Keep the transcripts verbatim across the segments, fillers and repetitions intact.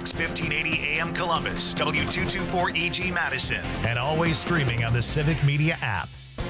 Fox, fifteen eighty A M Columbus, W two twenty-four E G Madison, and always streaming on the Civic Media app.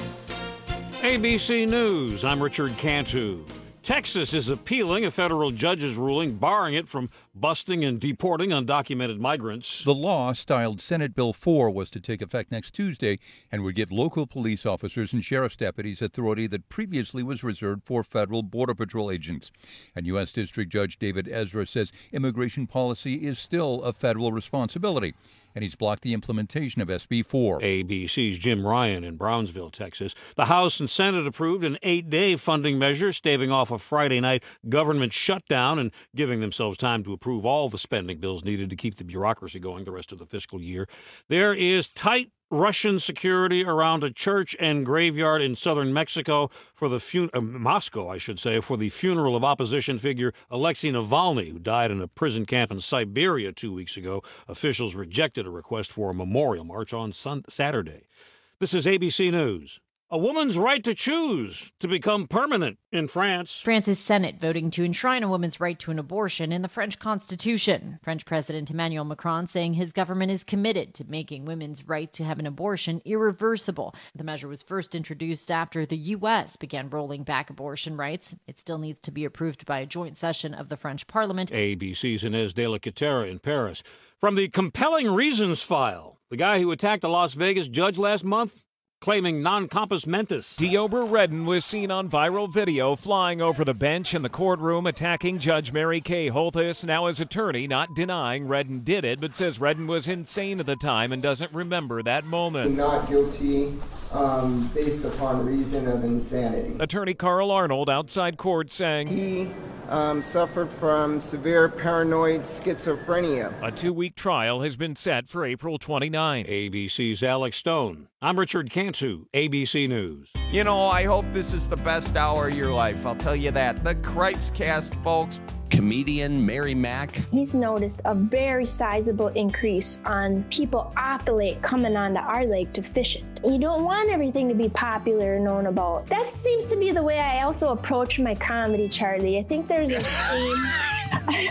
A B C News, I'm Richard Cantu. Texas is appealing a federal judge's ruling barring it from busting and deporting undocumented migrants. The law, styled Senate Bill four, was to take effect next Tuesday and would give local police officers and sheriff's deputies authority that previously was reserved for federal Border Patrol agents. And U S. District Judge David Ezra says immigration policy is still a federal responsibility, and he's blocked the implementation of S B four. A B C's Jim Ryan in Brownsville, Texas. The House and Senate approved an eight-day funding measure staving off a Friday night government shutdown and giving themselves time to approve all the spending bills needed to keep the bureaucracy going the rest of the fiscal year. There is tight Russian security around a church and graveyard in southern Mexico for the fun- uh, Moscow, I should say, for the funeral of opposition figure Alexei Navalny, who died in a prison camp in Siberia two weeks ago. Officials rejected a request for a memorial march on sun- Saturday. This is A B C News. A woman's right to choose to become permanent in France. France's Senate voting to enshrine a woman's right to an abortion in the French Constitution. French President Emmanuel Macron saying his government is committed to making women's right to have an abortion irreversible. The measure was first introduced after the U S began rolling back abortion rights. It still needs to be approved by a joint session of the French Parliament. A B C's Inez de la Catera in Paris. From the Compelling Reasons file, the guy who attacked a Las Vegas judge last month, claiming non-compos mentis. Deobra Redden was seen on viral video flying over the bench in the courtroom attacking Judge Mary Kay Holthus, now his attorney, not denying Redden did it, but says Redden was insane at the time and doesn't remember that moment. Not guilty um, based upon reason of insanity. Attorney Carl Arnold outside court saying he um, suffered from severe paranoid schizophrenia. A two-week trial has been set for April twenty-ninth. A B C's Alex Stone. I'm Richard Cantu, A B C News. You know, I hope this is the best hour of your life. I'll tell you that. The Cripes Cast, folks. Comedian Mary Mack. He's noticed a very sizable increase on people off the lake coming onto our lake to fish it. You don't want everything to be popular and known about. That seems to be the way I also approach my comedy, Charlie. I think there's a theme.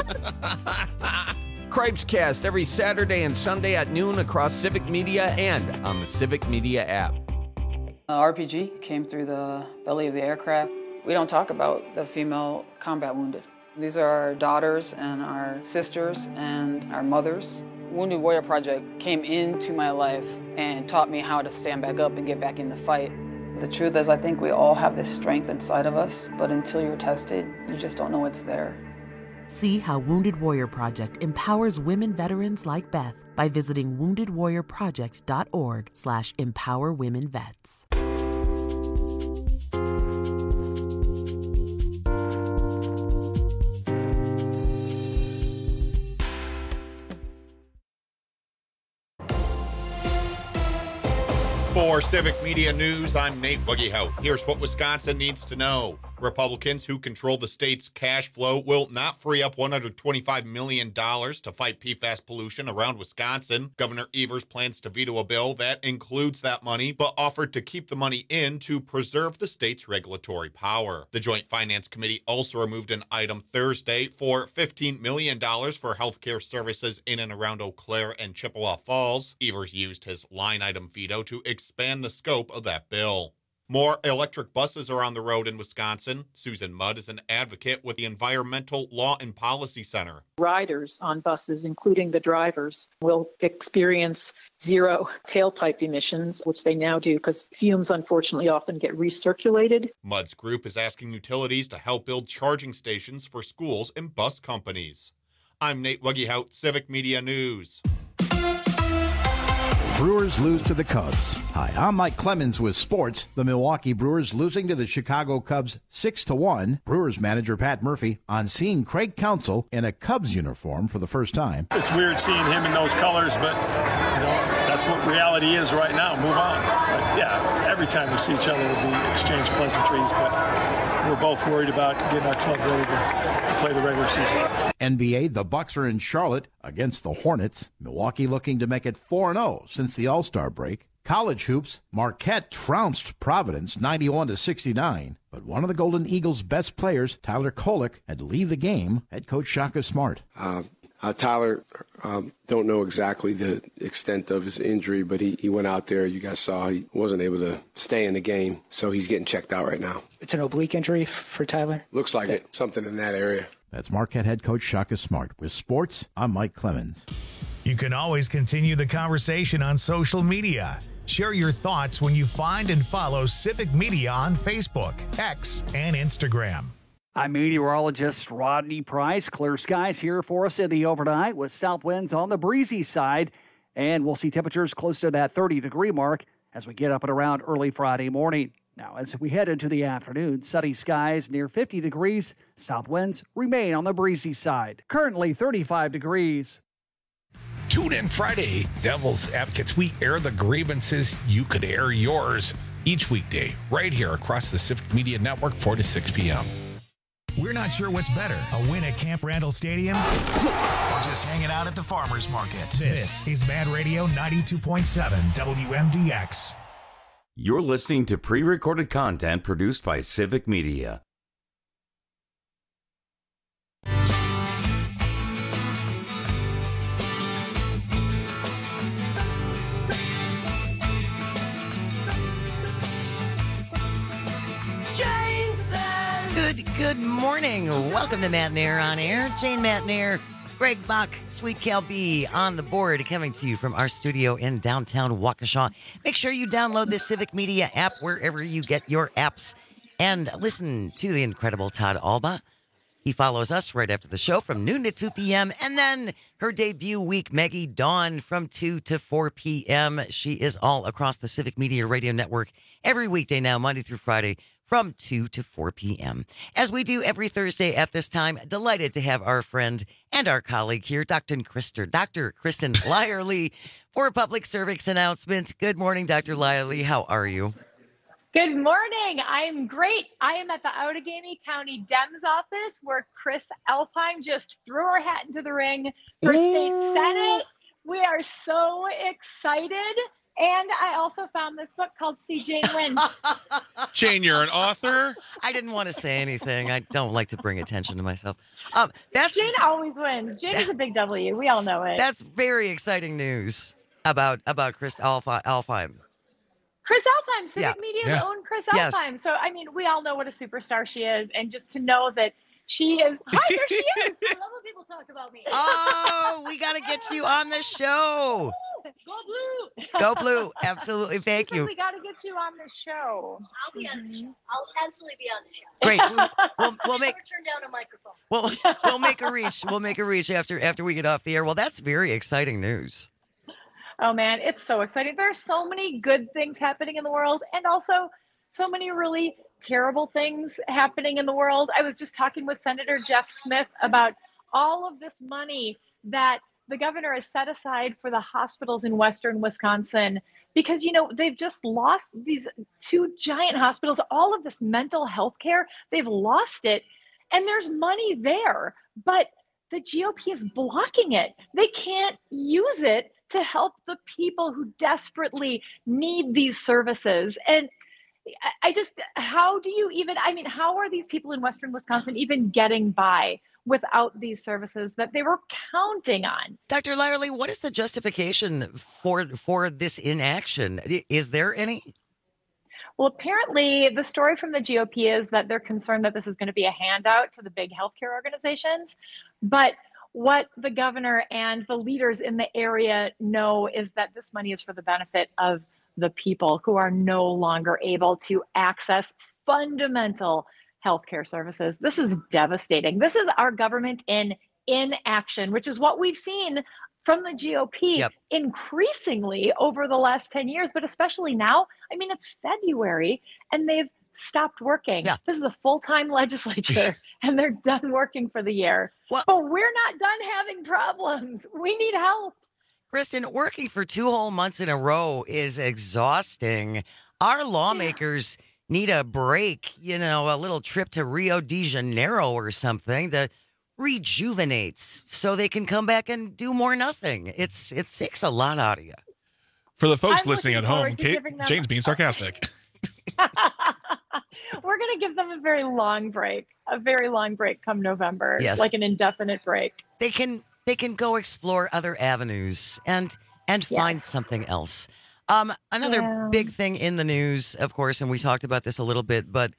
Cripes Cast every Saturday and Sunday at noon across Civic Media and on the Civic Media app. Uh, R P G came through the belly of the aircraft. We don't talk about the female combat wounded. These are our daughters and our sisters and our mothers. Wounded Warrior Project came into my life and taught me how to stand back up and get back in the fight. The truth is, I think we all have this strength inside of us, but until you're tested, you just don't know it's there. See how Wounded Warrior Project empowers women veterans like Beth by visiting wounded warrior project dot org slash empower women vets. For Civic Media News, I'm Nate Wuggehout. Here's what Wisconsin needs to know. Republicans who control the state's cash flow will not free up one hundred twenty-five million dollars to fight P FAS pollution around Wisconsin. Governor Evers plans to veto a bill that includes that money, but offered to keep the money in to preserve the state's regulatory power. The Joint Finance Committee also removed an item Thursday for fifteen million dollars for healthcare services in and around Eau Claire and Chippewa Falls. Evers used his line item veto to expand the scope of that bill. More electric buses are on the road in Wisconsin. Susan Mudd is an advocate with the Environmental Law and Policy Center. Riders on buses, including the drivers, will experience zero tailpipe emissions, which they now do because fumes unfortunately often get recirculated. Mudd's group is asking utilities to help build charging stations for schools and bus companies. I'm Nate Wuggehout, Civic Media News. Brewers lose to the Cubs. Hi, I'm Mike Clemens with sports. The Milwaukee Brewers losing to the Chicago Cubs six to one. Brewers manager Pat Murphy on seeing Craig Counsell in a Cubs uniform for the first time. It's weird seeing him in those colors, but you know that's what reality is right now. Move on. But yeah, every time we see each other, we exchange pleasantries, but we're both worried about getting our club ready to play the regular season. N B A, the Bucks are in Charlotte against the Hornets. Milwaukee looking to make it four and oh since the All-Star break. College hoops, Marquette trounced Providence ninety-one to sixty-nine, but one of the Golden Eagles' best players, Tyler Kolek, had to leave the game. Head coach Shaka Smart. Uh, Uh, Tyler, um, don't know exactly the extent of his injury, but he, he went out there. You guys saw he wasn't able to stay in the game, so he's getting checked out right now. It's an oblique injury for Tyler? Looks like it. Something in that area. That's Marquette head coach Shaka Smart. With sports, I'm Mike Clemens. You can always continue the conversation on social media. Share your thoughts when you find and follow Civic Media on Facebook, X, and Instagram. I'm meteorologist Rodney Price. Clear skies here for us in the overnight with south winds on the breezy side. And we'll see temperatures close to that thirty degree mark as we get up and around early Friday morning. Now, as we head into the afternoon, sunny skies near fifty degrees. South winds remain on the breezy side. Currently thirty-five degrees. Tune in Friday, Devil's Advocates. We air the grievances. You could air yours each weekday right here across the Civic Media Network, four to six p.m. We're not sure what's better, a win at Camp Randall Stadium or just hanging out at the farmer's market. This is Mad Radio ninety-two point seven W M D X. You're listening to pre-recorded content produced by Civic Media. Good, good morning. Welcome to Matt and Air on Air. Jane Matt and Air, Greg Bach, Sweet Cal B on the board, coming to you from our studio in downtown Waukesha. Make sure you download the Civic Media app wherever you get your apps and listen to the incredible Todd Alba. He follows us right after the show from noon to two p.m. And then her debut week, Maggie Dawn, from two to four p.m. She is all across the Civic Media Radio Network every weekday now, Monday through Friday, from two to four p.m. As we do every Thursday at this time, delighted to have our friend and our colleague here, Doctor Kristen, Doctor Kristen Lyerly, for a public service announcement. Good morning, Doctor Lyerly. How are you? Good morning. I'm great. I am at the Outagamie County Dems office where Chris Elfheim just threw her hat into the ring for state senate. We are so excited. And I also found this book called See Jane Win. Jane, you're an author? I didn't want to say anything. I don't like to bring attention to myself. Um, that's Jane always wins. Jane is a big W. We all know it. That's very exciting news about, about Chris Elfheim. Elfheim. Chris Elfheim, Civic Yeah. Media's Yeah. own Chris Yes. Elfheim. So, I mean, we all know what a superstar she is. And just to know that she is. Hi, there she is. I love when people talk about me. Oh, we got to get you on the show. Go Blue! Go Blue. Absolutely. Thank She said you. We got to get you on the show. I'll be on the show. I'll absolutely be on the show. Great. We'll, we'll, we'll make Never turn down a microphone. we'll, we'll make a reach. We'll make a reach after after we get off the air. Well, that's very exciting news. Oh, man, it's so exciting. There's so many good things happening in the world and also so many really terrible things happening in the world. I was just talking with Senator Jeff Smith about all of this money that the governor has set aside for the hospitals in Western Wisconsin because, you know, they've just lost these two giant hospitals, all of this mental health care. They've lost it and there's money there, but the G O P is blocking it. They can't use it to help the people who desperately need these services. And I just, how do you even, I mean, how are these people in Western Wisconsin even getting by without these services that they were counting on? Doctor Lyerly, what is the justification for for this inaction? Is there any? Well, apparently the story from the G O P is that they're concerned that this is going to be a handout to the big healthcare organizations. But what the governor and the leaders in the area know is that this money is for the benefit of the people who are no longer able to access fundamental healthcare services. This is devastating. This is our government in inaction, which is what we've seen from the G O P yep. increasingly over the last ten years, but especially now. I mean, it's February and they've stopped working. Yeah. This is a full-time legislature and they're done working for the year. Well, but we're not done having problems. We need help. Kristen, working for two whole months in a row is exhausting. Our lawmakers yeah. need a break, you know, a little trip to Rio de Janeiro or something that rejuvenates so they can come back and do more nothing. It's It takes a lot out of you. For the folks I'm listening at home, Kate, Jane's being sarcastic. We're going to give them a very long break, a very long break come November, yes. like an indefinite break. They can they can go explore other avenues and and find Yes. something else. Um, another Yeah. big thing in the news, of course, and we talked about this a little bit, but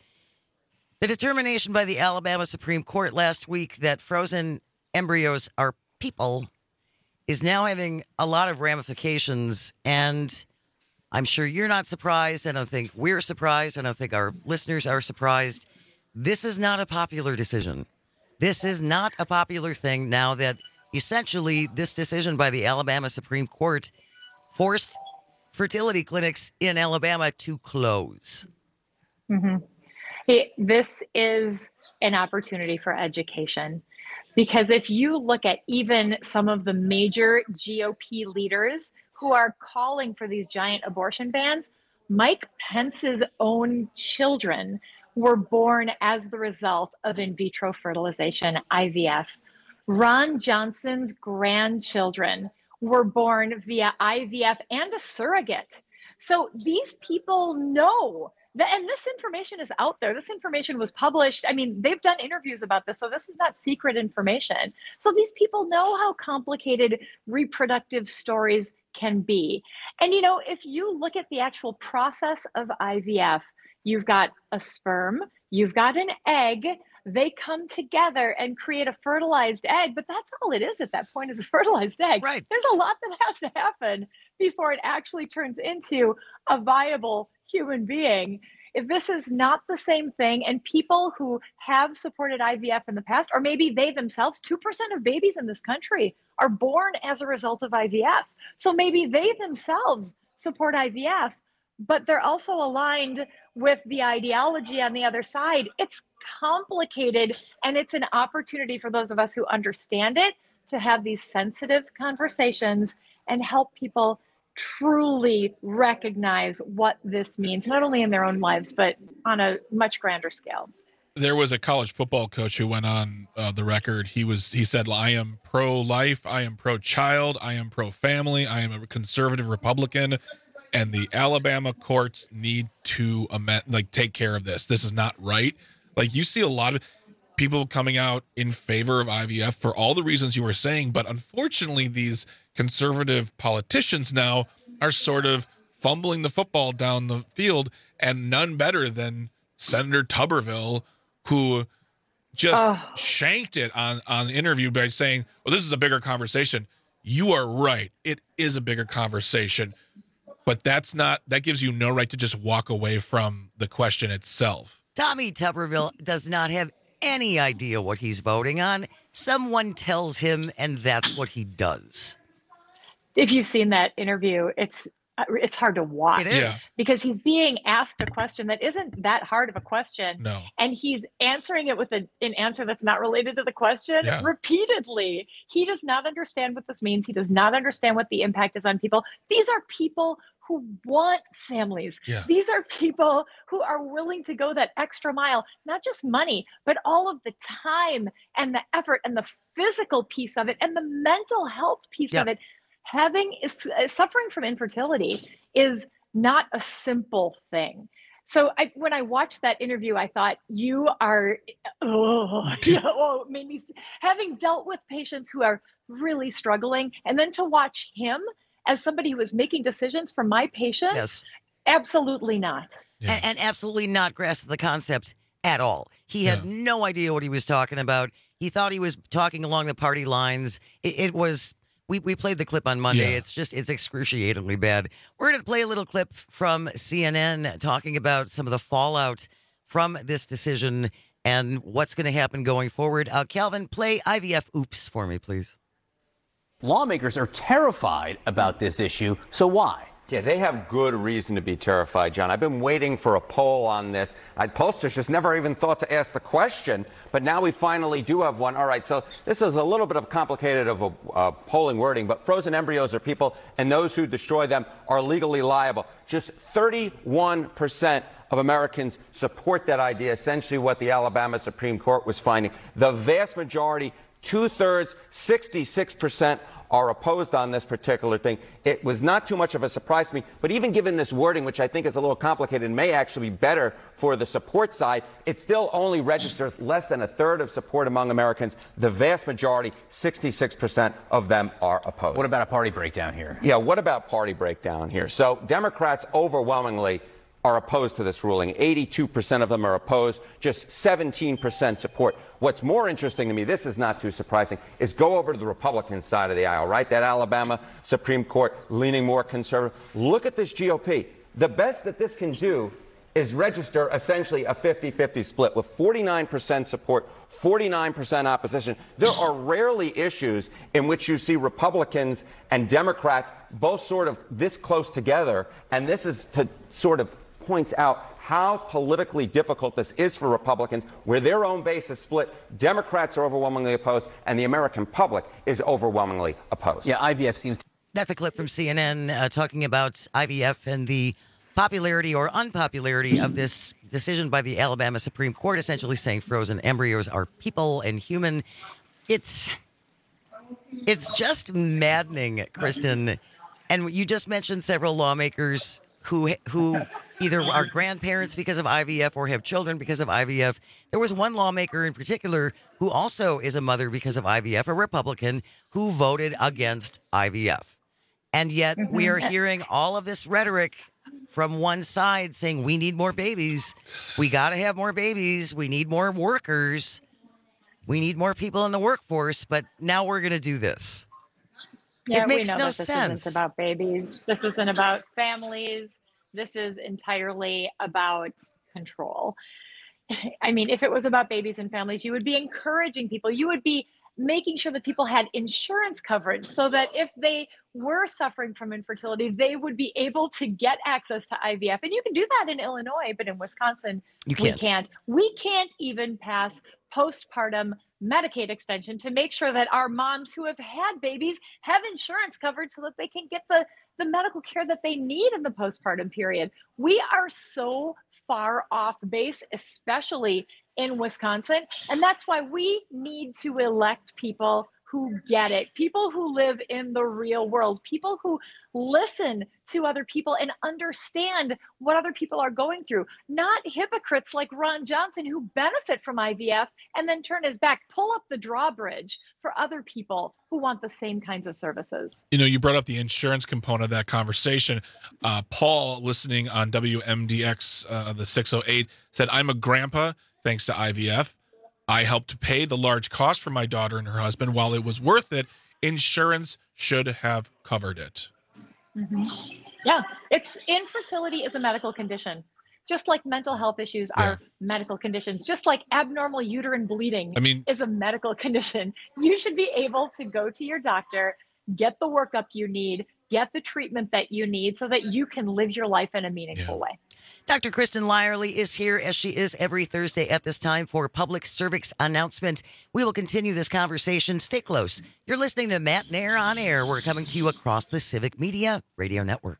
the determination by the Alabama Supreme Court last week that frozen embryos are people is now having a lot of ramifications, and I'm sure you're not surprised. I don't think we're surprised. I don't think our listeners are surprised. This is not a popular decision. This is not a popular thing now that essentially this decision by the Alabama Supreme Court forced fertility clinics in Alabama to close. Mm-hmm. It, this is an opportunity for education. Because if you look at even some of the major G O P leaders who are calling for these giant abortion bans, Mike Pence's own children were born as the result of in vitro fertilization, I V F. Ron Johnson's grandchildren were born via I V F and a surrogate. So these people know that, and this information is out there. This information was published. I mean, they've done interviews about this, so this is not secret information. So these people know how complicated reproductive stories can be. And, you know, if you look at the actual process of I V F, you've got a sperm, you've got an egg, they come together and create a fertilized egg, but that's all it is at that point, is a fertilized egg. Right. There's a lot that has to happen before it actually turns into a viable human being. If this is not the same thing, and people who have supported I V F in the past, or maybe they themselves, two percent of babies in this country are born as a result of I V F. So maybe they themselves support I V F, but they're also aligned with the ideology on the other side. It's complicated, and it's an opportunity for those of us who understand it to have these sensitive conversations and help people truly recognize what this means, not only in their own lives, but on a much grander scale. There was a college football coach who went on uh, the record. He was he said, I am pro-life, I am pro-child, I am pro-family, I am a conservative Republican, and the Alabama courts need to amend, like take care of this. This is not right. Like, you see a lot of people coming out in favor of I V F for all the reasons you were saying, but unfortunately these conservative politicians now are sort of fumbling the football down the field, and none better than Senator Tuberville, who just Oh. shanked it on, on an interview by saying, well, this is a bigger conversation. You are right. It is a bigger conversation, but that's not, that gives you no right to just walk away from the question itself. Tommy Tuberville does not have any idea what he's voting on. Someone tells him, and that's what he does. If you've seen that interview, it's uh, it's hard to watch. It is. Yeah. Because he's being asked a question that isn't that hard of a question. No. And he's answering it with a, an answer that's not related to the question Yeah. repeatedly. He does not understand what this means. He does not understand what the impact is on people. These are people who want families. Yeah. These are people who are willing to go that extra mile, not just money, but all of the time and the effort and the physical piece of it and the mental health piece Yeah. of it. Having is, uh, suffering from infertility is not a simple thing. So I, when I watched that interview, I thought, you are, oh, oh, it made me, s- having dealt with patients who are really struggling, and then to watch him as somebody who was making decisions for my patients, Yes. absolutely not. And, and absolutely not grasp the concept at all. He had no idea what he was talking about. He thought he was talking along the party lines. It, it was, we, we played the clip on Monday. Yeah. It's just, it's excruciatingly bad. We're going to play a little clip from C N N talking about some of the fallout from this decision and what's going to happen going forward. Uh, Calvin, play I V F Oops for me, please. Lawmakers are terrified about this issue, so why? Yeah, they have good reason to be terrified, John. I've been waiting for a poll on this. I, pollsters just never even thought to ask the question, but now we finally do have one. All right, so this is a little bit of complicated of a uh, polling wording, but frozen embryos are people, and those who destroy them are legally liable. Just thirty-one percent of Americans support that idea, essentially what the Alabama Supreme Court was finding. The vast majority, two-thirds, sixty-six percent, are opposed on this particular thing. It was not too much of a surprise to me, but even given this wording, which I think is a little complicated and may actually be better for the support side, it still only registers less than a third of support among Americans. The vast majority, sixty-six percent of them, are opposed. What about a party breakdown here? Yeah, what about party breakdown here? So Democrats overwhelmingly are opposed to this ruling. eighty-two percent of them are opposed, just seventeen percent support. What's more interesting to me, this is not too surprising, is go over to the Republican side of the aisle, right? That Alabama Supreme Court leaning more conservative. Look at this G O P. The best that this can do is register essentially a fifty-fifty split with forty-nine percent support, forty-nine percent opposition. There are rarely issues in which you see Republicans and Democrats both sort of this close together, and this is to sort of points out how politically difficult this is for Republicans, where their own base is split. Democrats are overwhelmingly opposed, and the American public is overwhelmingly opposed. Yeah, I V F seems to. That's a clip from C N N uh, talking about I V F and the popularity or unpopularity of this decision by the Alabama Supreme Court, essentially saying frozen embryos are people and human. It's it's just maddening, Kristen. And you just mentioned several lawmakers who who either are grandparents because of I V F or have children because of I V F. There was one lawmaker in particular who also is a mother because of I V F, a Republican, who voted against I V F. And yet mm-hmm. we are hearing all of this rhetoric from one side saying we need more babies. We got to have more babies. We need more workers. We need more people in the workforce. But now we're going to do this. Yeah, it makes we know no that this sense. isn't about babies. This isn't about families. This is entirely about control. I mean, if it was about babies and families, you would be encouraging people. You would be making sure that people had insurance coverage so that if they were suffering from infertility, they would be able to get access to I V F. And you can do that in Illinois, but in Wisconsin, you can't. we can't. We can't even pass postpartum Medicaid extension to make sure that our moms who have had babies have insurance coverage so that they can get the, the medical care that they need in the postpartum period. We are so far off base, especially in Wisconsin. And that's why we need to elect people who get it, people who live in the real world, people who listen to other people and understand what other people are going through, not hypocrites like Ron Johnson who benefit from I V F and then turn his back, pull up the drawbridge for other people who want the same kinds of services. You know, you brought up the insurance component of that conversation. Uh, Paul, listening on W M D X, uh, the six oh eight, said, I'm a grandpa thanks to I V F. I helped to pay the large cost for my daughter and her husband. While it was worth it, insurance should have covered it. Mm-hmm. Yeah, it's infertility is a medical condition, just like mental health issues yeah. are medical conditions, just like abnormal uterine bleeding I mean, is a medical condition. You should be able to go to your doctor, get the workup you need, get the treatment that you need so that you can live your life in a meaningful yeah. way. Doctor Kristen Lyerly is here, as she is every Thursday at this time, for Public Service Announcement. We will continue this conversation. Stay close. You're listening to Matt Nair on Air. We're coming to you across the Civic Media Radio Network.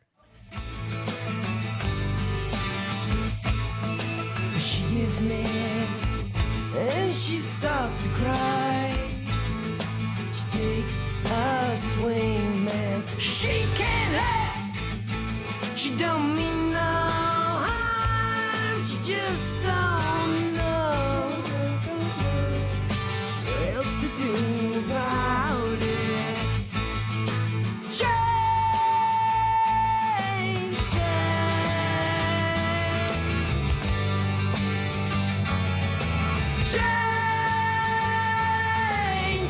She gives me and she starts to cry. She takes a swing, man. She can't help. She don't mean no harm. She just don't know what else to do about it. Jane said, Jane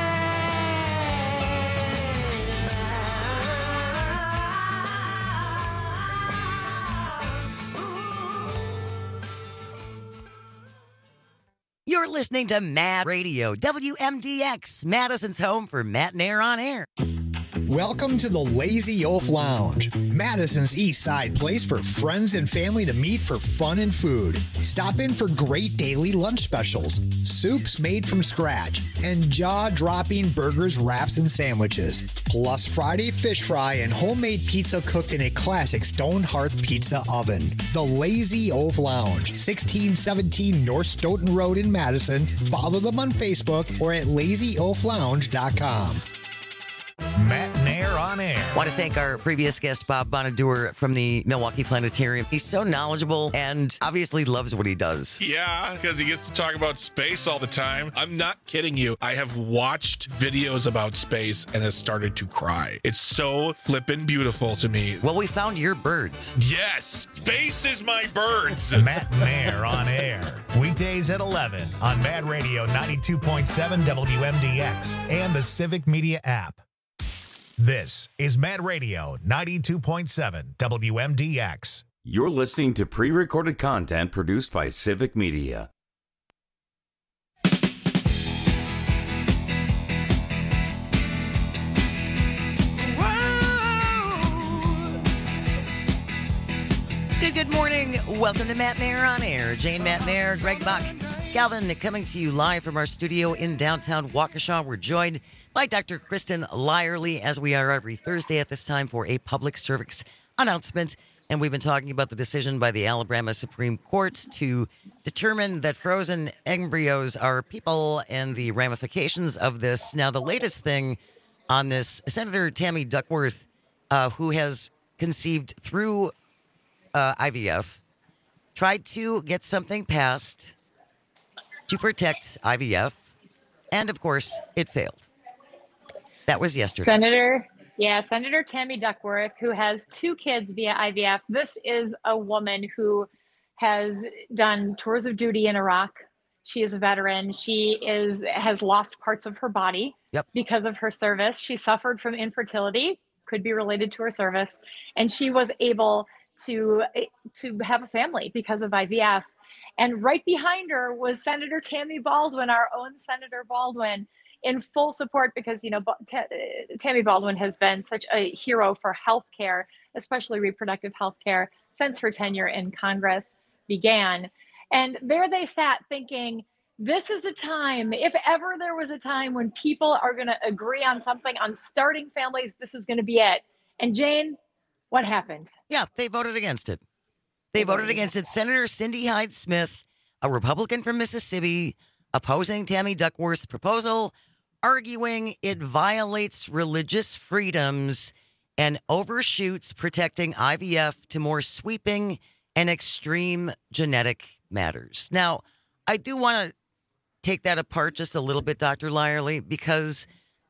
You're listening to Mad Radio, W M D X, Madison's home for Matt Nair on Air. Welcome to the Lazy Oaf Lounge, Madison's East Side place for friends and family to meet for fun and food. Stop in for great daily lunch specials, soups made from scratch, and jaw-dropping burgers, wraps, and sandwiches. Plus Friday fish fry and homemade pizza cooked in a classic stone hearth pizza oven. The Lazy Oaf Lounge, sixteen seventeen North Stoughton Road in Madison. Follow them on Facebook or at lazy oaf lounge dot com. Want to thank our previous guest, Bob Bonadur from the Milwaukee Planetarium. He's so knowledgeable and obviously loves what he does. Yeah, because he gets to talk about space all the time. I'm not kidding you. I have watched videos about space and has started to cry. It's so flippin' beautiful to me. Well, we found your birds. Yes, space is my birds. Matt Mayer on air. Weekdays at eleven on Mad Radio ninety-two point seven W M D X and the Civic Media app. This is Mad Radio ninety-two point seven W M D X. You're listening to pre-recorded content produced by Civic Media. Good, good morning. Welcome to Matt Mayer on air. Jane Matt Mayer, Greg Buck, Galvin coming to you live from our studio in downtown Waukesha. We're joined by Doctor Kristen Lyerly, as we are every Thursday at this time for a public service announcement. And we've been talking about the decision by the Alabama Supreme Court to determine that frozen embryos are people and the ramifications of this. Now, the latest thing on this, Senator Tammy Duckworth, uh, who has conceived through uh, I V F, tried to get something passed to protect I V F, and of course, it failed. That was yesterday. Senator, yeah, Senator Tammy Duckworth, who has two kids via I V F. This is a woman who has done tours of duty in Iraq. She is a veteran. She is has lost parts of her body yep. because of her service. She suffered from infertility, could be related to her service, and she was able to to have a family because of I V F. And right behind her was Senator Tammy Baldwin, our own Senator Baldwin, in full support because, you know, Tammy Baldwin has been such a hero for healthcare, especially reproductive healthcare, since her tenure in Congress began. And there they sat thinking, this is a time, if ever there was a time when people are going to agree on something, on starting families, this is going to be it. And Jane, what happened? Yeah, they voted against it. They voted against it. Senator Cindy Hyde-Smith, a Republican from Mississippi, opposing Tammy Duckworth's proposal, arguing it violates religious freedoms and overshoots protecting I V F to more sweeping and extreme genetic matters. Now, I do want to take that apart just a little bit, Doctor Lyerly, because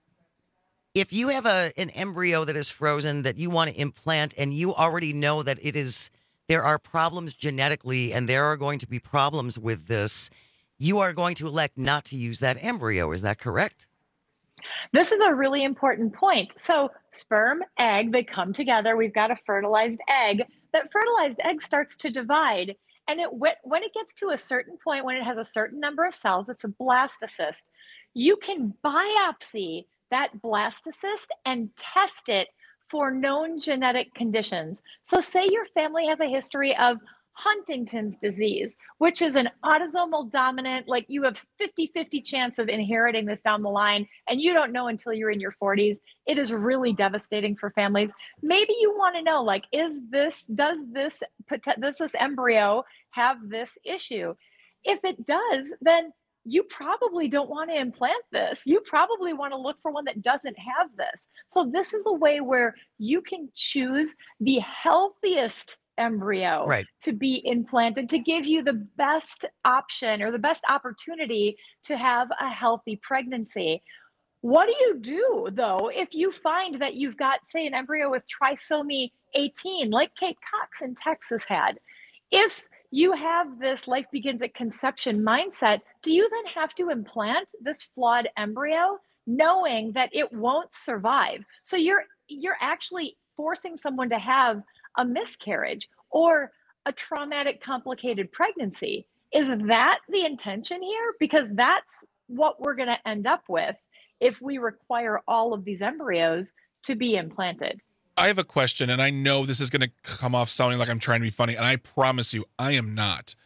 if you have a an embryo that is frozen that you want to implant and you already know that it is there are problems genetically and there are going to be problems with this, you are going to elect not to use that embryo. Is that correct? This is a really important point. So sperm, egg, they come together. We've got a fertilized egg. That fertilized egg starts to divide. And it when it gets to a certain point, when it has a certain number of cells, it's a blastocyst. You can biopsy that blastocyst and test it for known genetic conditions. So say your family has a history of Huntington's disease, which is an autosomal dominant, like you have fifty fifty chance of inheriting this down the line, and you don't know until you're in your forties. It is really devastating for families. Maybe you want to know, like, is this, does this, does this embryo have this issue? If it does, then you probably don't want to implant this. You probably want to look for one that doesn't have this. So this is a way where you can choose the healthiest embryo right. to be implanted to give you the best option or the best opportunity to have a healthy pregnancy. What do you do, though, if you find that you've got, say, an embryo with trisomy eighteen, like Kate Cox in Texas had? If you have this life begins at conception mindset, do you then have to implant this flawed embryo knowing that it won't survive? So you're you're actually forcing someone to have a miscarriage or a traumatic complicated pregnancy. Is that the intention here? Because that's what we're going to end up with if we require all of these embryos to be implanted. I have a question, and I know this is going to come off sounding like I'm trying to be funny, and I promise you, I am not.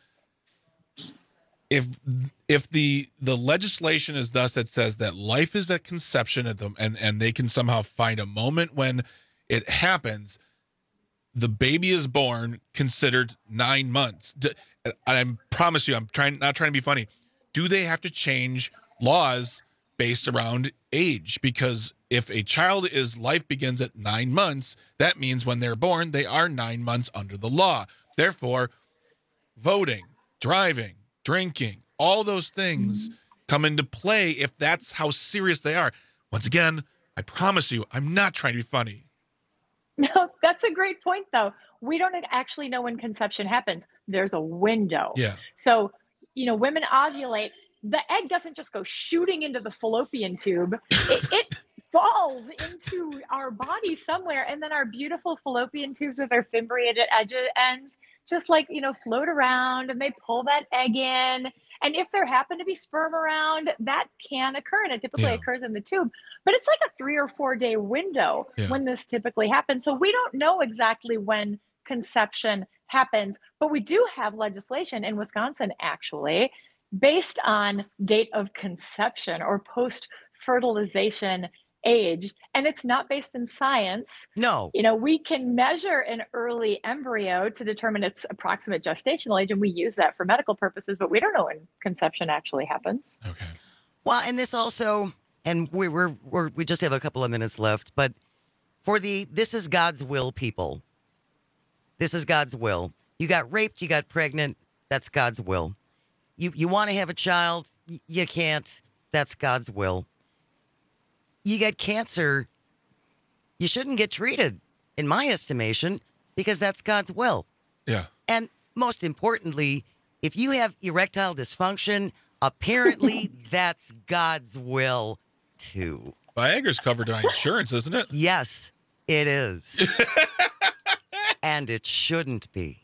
If if the the legislation is thus that says that life is at conception at them, and and they can somehow find a moment when it happens, the baby is born, considered nine months. I promise you, I'm trying not trying to be funny. Do they have to change laws based around age? Because If a child is life begins at nine months, that means when they're born, they are nine months under the law. Therefore, voting, driving, drinking, all those things come into play if that's how serious they are. Once again, I promise you, I'm not trying to be funny. No, that's a great point, though. We don't actually know when conception happens. There's a window. Yeah. So, you know, women ovulate. The egg doesn't just go shooting into the fallopian tube. It, it falls into our body somewhere, and then our beautiful fallopian tubes with their fimbriated edge ends just like, you know, float around, and they pull that egg in. And if there happen to be sperm around, that can occur, and it typically Yeah. occurs in the tube. But it's like a three or four day window Yeah. when this typically happens. So we don't know exactly when conception happens, but we do have legislation in Wisconsin, actually, based on date of conception or post-fertilization age. And it's not based in science. No. You know, we can measure an early embryo to determine its approximate gestational age, and we use that for medical purposes, but we don't know when conception actually happens. Okay. Well, and this also, and we we're, we're we just have a couple of minutes left, but for the this is God's will people. This is God's will. You got raped, you got pregnant, that's God's will. You you want to have a child, y- you can't, that's God's will. You get cancer, you shouldn't get treated, in my estimation, because that's God's will. Yeah. And most importantly, if you have erectile dysfunction, apparently that's God's will too. Viagra's covered by insurance, isn't it? Yes, it is. And it shouldn't be.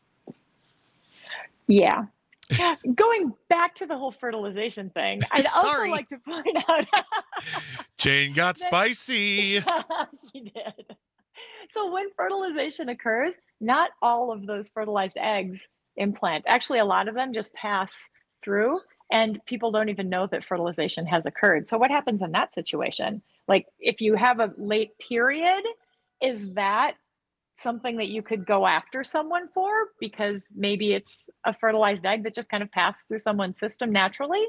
Yeah. Going back to the whole fertilization thing, I'd Sorry. also like to point out Jane got spicy. she did. So when fertilization occurs, not all of those fertilized eggs implant. Actually, a lot of them just pass through, and people don't even know that fertilization has occurred. So what happens in that situation? Like if you have a late period, is that something that you could go after someone for because maybe it's a fertilized egg that just kind of passed through someone's system naturally?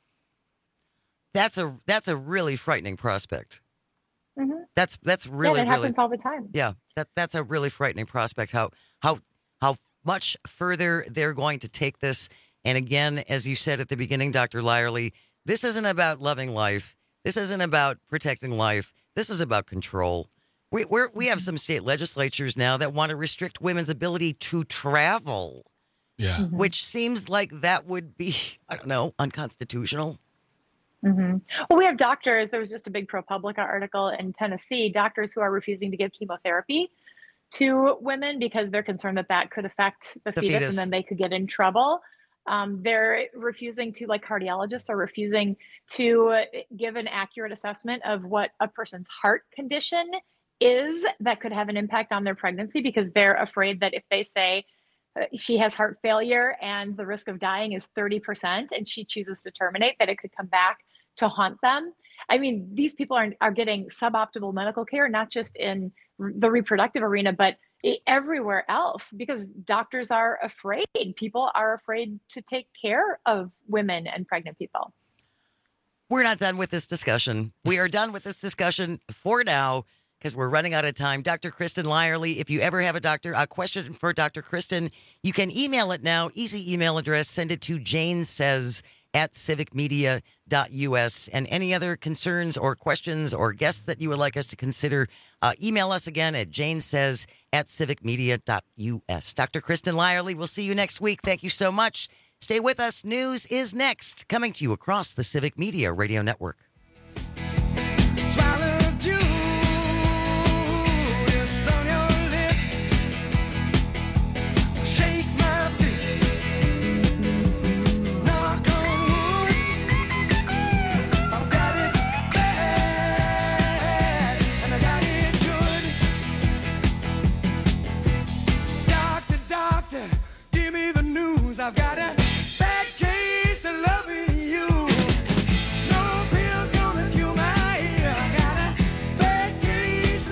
That's a that's a really frightening prospect. Mm-hmm. That's that's really yeah, it really happens all the time. yeah. That that's a really frightening prospect. How how how much further they're going to take this. And again, as you said at the beginning, Doctor Lyerly, this isn't about loving life. This isn't about protecting life. This is about control. We we're, we have some state legislatures now that want to restrict women's ability to travel. Yeah. Mm-hmm. Which seems like that would be, I don't know, unconstitutional. Mm-hmm. Well, we have doctors. There was just a big ProPublica article in Tennessee, doctors who are refusing to give chemotherapy to women because they're concerned that that could affect the, The fetus, fetus. and then they could get in trouble. Um, they're refusing to, like cardiologists are refusing to uh, give an accurate assessment of what a person's heart condition is that could have an impact on their pregnancy, because they're afraid that if they say uh, she has heart failure and the risk of dying is thirty percent and she chooses to terminate, that it could come back to haunt them. I mean, these people are, are getting suboptimal medical care, not just in r- the reproductive arena, but i- everywhere else, because doctors are afraid. People are afraid to take care of women and pregnant people. We're not done with this discussion. We are done with this discussion for now because we're running out of time. Doctor Kristen Lyerly, if you ever have a doctor a question for Doctor Kristen, you can email it now. Easy email address. Send it to Jane Says at civic media dot u s. And any other concerns or questions or guests that you would like us to consider, uh, email us again at Jane Says at civic media dot u s. Doctor Kristen Lyerly, we'll see you next week. Thank you so much. Stay with us. News is next, coming to you across the Civic Media Radio Network. Give me the news. I've got a bad case of loving you. No pill's gonna cure my ear. I got a bad case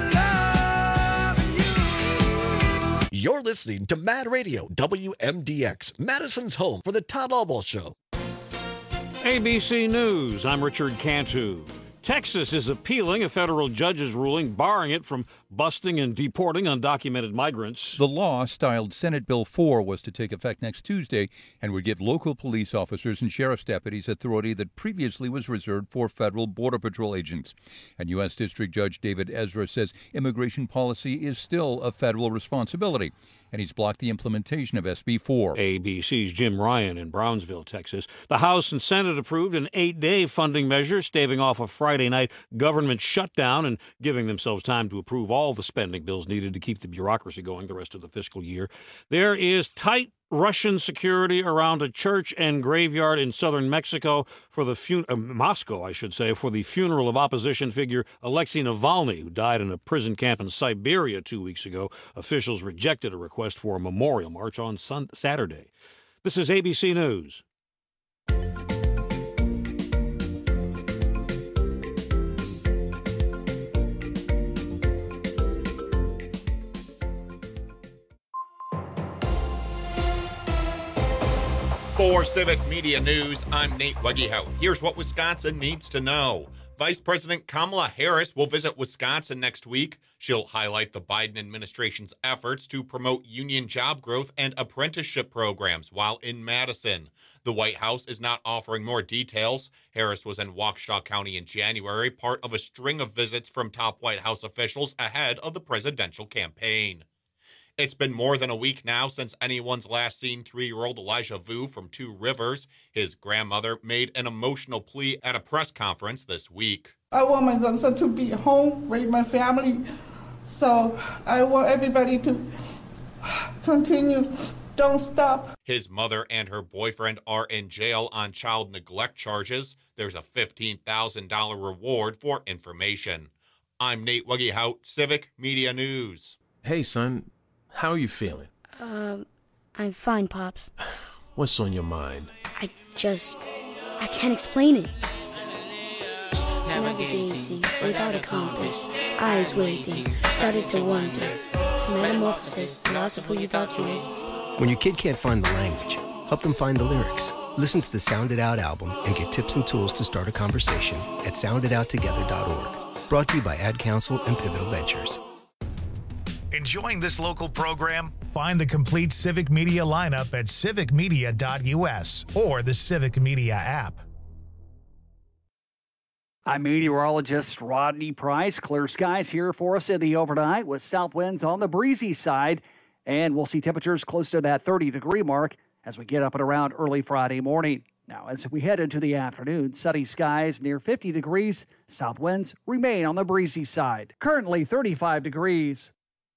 of loving you. You're listening to Mad Radio, W M D X, Madison's home for the Todd Albaugh Show. A B C News, I'm Richard Cantu. Texas is appealing a federal judge's ruling barring it from busting and deporting undocumented migrants. The law, styled Senate Bill four, was to take effect next Tuesday and would give local police officers and sheriff's deputies authority that previously was reserved for federal Border Patrol agents. And U S. District Judge David Ezra says immigration policy is still a federal responsibility, and he's blocked the implementation of S B four. A B C's Jim Ryan in Brownsville, Texas. The House and Senate approved an eight-day funding measure staving off a Friday night government shutdown and giving themselves time to approve all the spending bills needed to keep the bureaucracy going the rest of the fiscal year. There is tight Russian security around a church and graveyard in southern Mexico for the fun- uh, Moscow, I should say, for the funeral of opposition figure Alexei Navalny, who died in a prison camp in Siberia two weeks ago. Officials rejected a request for a memorial march on sun- Saturday. This is A B C News. For Civic Media News, I'm Nate Weggehout. Here's what Wisconsin needs to know. Vice President Kamala Harris will visit Wisconsin next week. She'll highlight the Biden administration's efforts to promote union job growth and apprenticeship programs while in Madison. The White House is not offering more details. Harris was in Waukesha County in January, part of a string of visits from top White House officials ahead of the presidential campaign. It's been more than a week now since anyone's last seen three-year-old Elijah Vu from Two Rivers. His grandmother made an emotional plea at a press conference this week. I want my grandson to be home, raise my family. So I want everybody to continue. Don't stop. His mother and her boyfriend are in jail on child neglect charges. There's a fifteen thousand dollars reward for information. I'm Nate Weggehout, Civic Media News. Hey, son. How are you feeling? Um, I'm fine, Pops. What's on your mind? I just... I can't explain it. Navigating without a compass, eyes waiting, started to wonder. Metamorphosis, loss of who you thought you was. When your kid can't find the language, help them find the lyrics. Listen to the Sound It Out album and get tips and tools to start a conversation at sound it out together dot org. Brought to you by Ad Council and Pivotal Ventures. Enjoying this local program? Find the complete Civic Media lineup at civic media dot u s or the Civic Media app. I'm meteorologist Rodney Price. Clear skies here for us in the overnight with south winds on the breezy side. And we'll see temperatures close to that thirty-degree mark as we get up and around early Friday morning. Now, as we head into the afternoon, sunny skies near fifty degrees. South winds remain on the breezy side. Currently thirty-five degrees.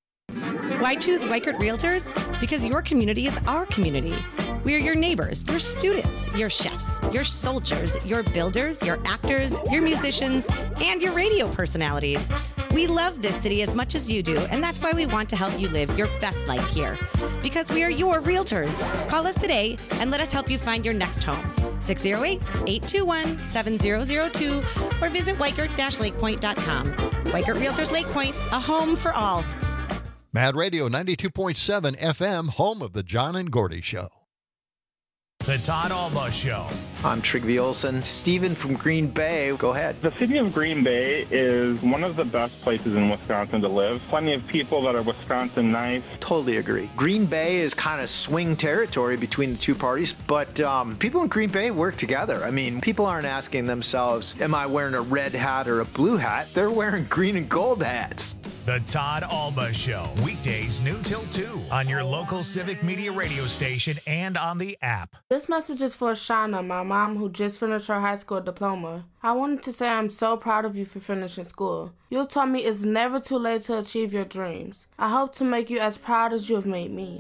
Why choose Weichert Realtors? Because your community is our community. We are your neighbors, your students, your chefs, your soldiers, your builders, your actors, your musicians, and your radio personalities. We love this city as much as you do, and that's why we want to help you live your best life here. Because we are your realtors. Call us today and let us help you find your next home. six oh eight, eight two one, seven oh oh two or visit weichert dash lake point dot com. Weichert Realtors Lake Point, a home for all. Mad Radio ninety-two point seven F M, home of the John and Gordy Show. The Todd Alba Show. I'm Trigby Olson. Steven from Green Bay. Go ahead. The city of Green Bay is one of the best places in Wisconsin to live. Plenty of people that are Wisconsin nice. Totally agree. Green Bay is kind of swing territory between the two parties, but um, people in Green Bay work together. I mean, people aren't asking themselves, am I wearing a red hat or a blue hat? They're wearing green and gold hats. The Todd Alba Show. Weekdays noon till two on your local Civic Media radio station and on the app. This message is for Shauna, my mom, who just finished her high school diploma. I wanted to say I'm so proud of you for finishing school. You told me it's never too late to achieve your dreams. I hope to make you as proud as you have made me.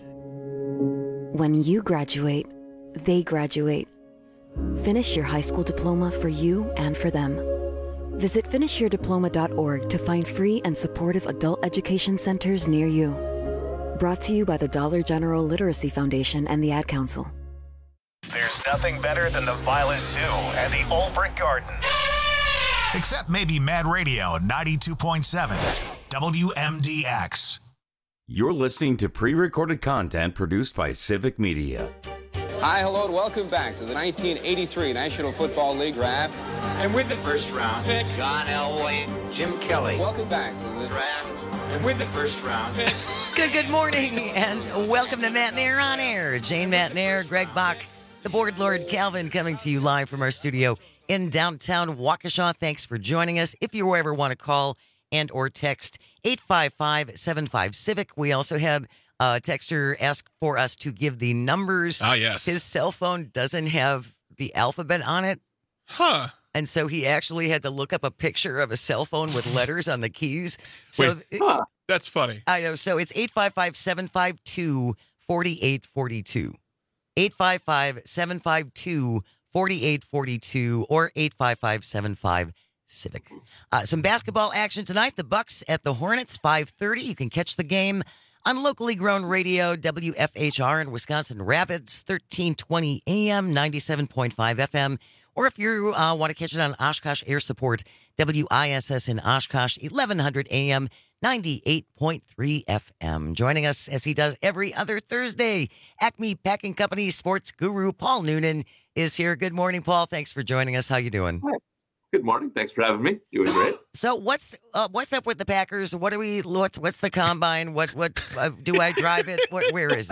When you graduate, they graduate. Finish your high school diploma for you and for them. Visit finish your diploma dot org to find free and supportive adult education centers near you. Brought to you by the Dollar General Literacy Foundation and the Ad Council. There's nothing better than the Violet Zoo and the Old Brick Gardens. Except maybe Mad Radio ninety-two point seven W M D X. You're listening to pre-recorded content produced by Civic Media. Hi, hello, and welcome back to the nineteen eighty-three National Football League Draft. And with the first round pick, John Elway, Jim Kelly. welcome back to the draft. And with the first round pick, Good, good morning, and welcome to Matt Nair on Air. Jane Matt Nair, Greg Bach, the board lord Calvin, coming to you live from our studio in downtown Waukesha. Thanks for joining us. If you ever want to call and or text eight five five, seven five, Civic. We also had a texter ask for us to give the numbers. Ah, yes. His cell phone doesn't have the alphabet on it. Huh. And so he actually had to look up a picture of a cell phone with letters on the keys. So Wait, huh. That's funny. I know. So it's eight five five, seven five two, four eight four two. eight five five, seven five two, four eight four two or eight five five, seven five, Civic. Uh, some basketball action tonight. The Bucks at the Hornets, five thirty. You can catch the game on locally grown radio, W F H R in Wisconsin Rapids, thirteen twenty A M, ninety-seven point five F M. Or if you uh, want to catch it on Oshkosh Air Support, W I S S in Oshkosh, eleven hundred A M, ninety-eight point three F M. Joining us as he does every other Thursday, Acme Packing Company sports guru Paul Noonan is here. Good morning, Paul. Thanks for joining us. How you doing? Hi. Good morning. Thanks for having me. Doing great. So what's uh, what's up with the Packers? What do we? What's what's the combine? What what uh, do I drive it? What, where is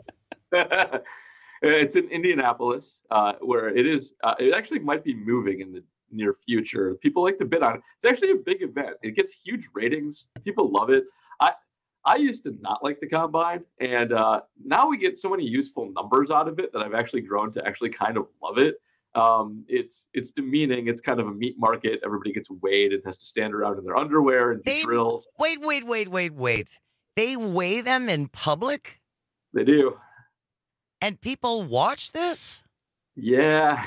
it? It's in Indianapolis, uh, where it is. Uh, it actually might be moving in the near future. People like to bid on it. It's actually a big event. It gets huge ratings. People love it. I I used to not like the combine, and uh, now we get so many useful numbers out of it that I've actually grown to actually kind of love it. Um, it's it's demeaning. It's kind of a meat market. Everybody gets weighed and has to stand around in their underwear and do They, drills. Wait, wait, wait, wait, wait. They weigh them in public? They do. And people watch this? Yeah.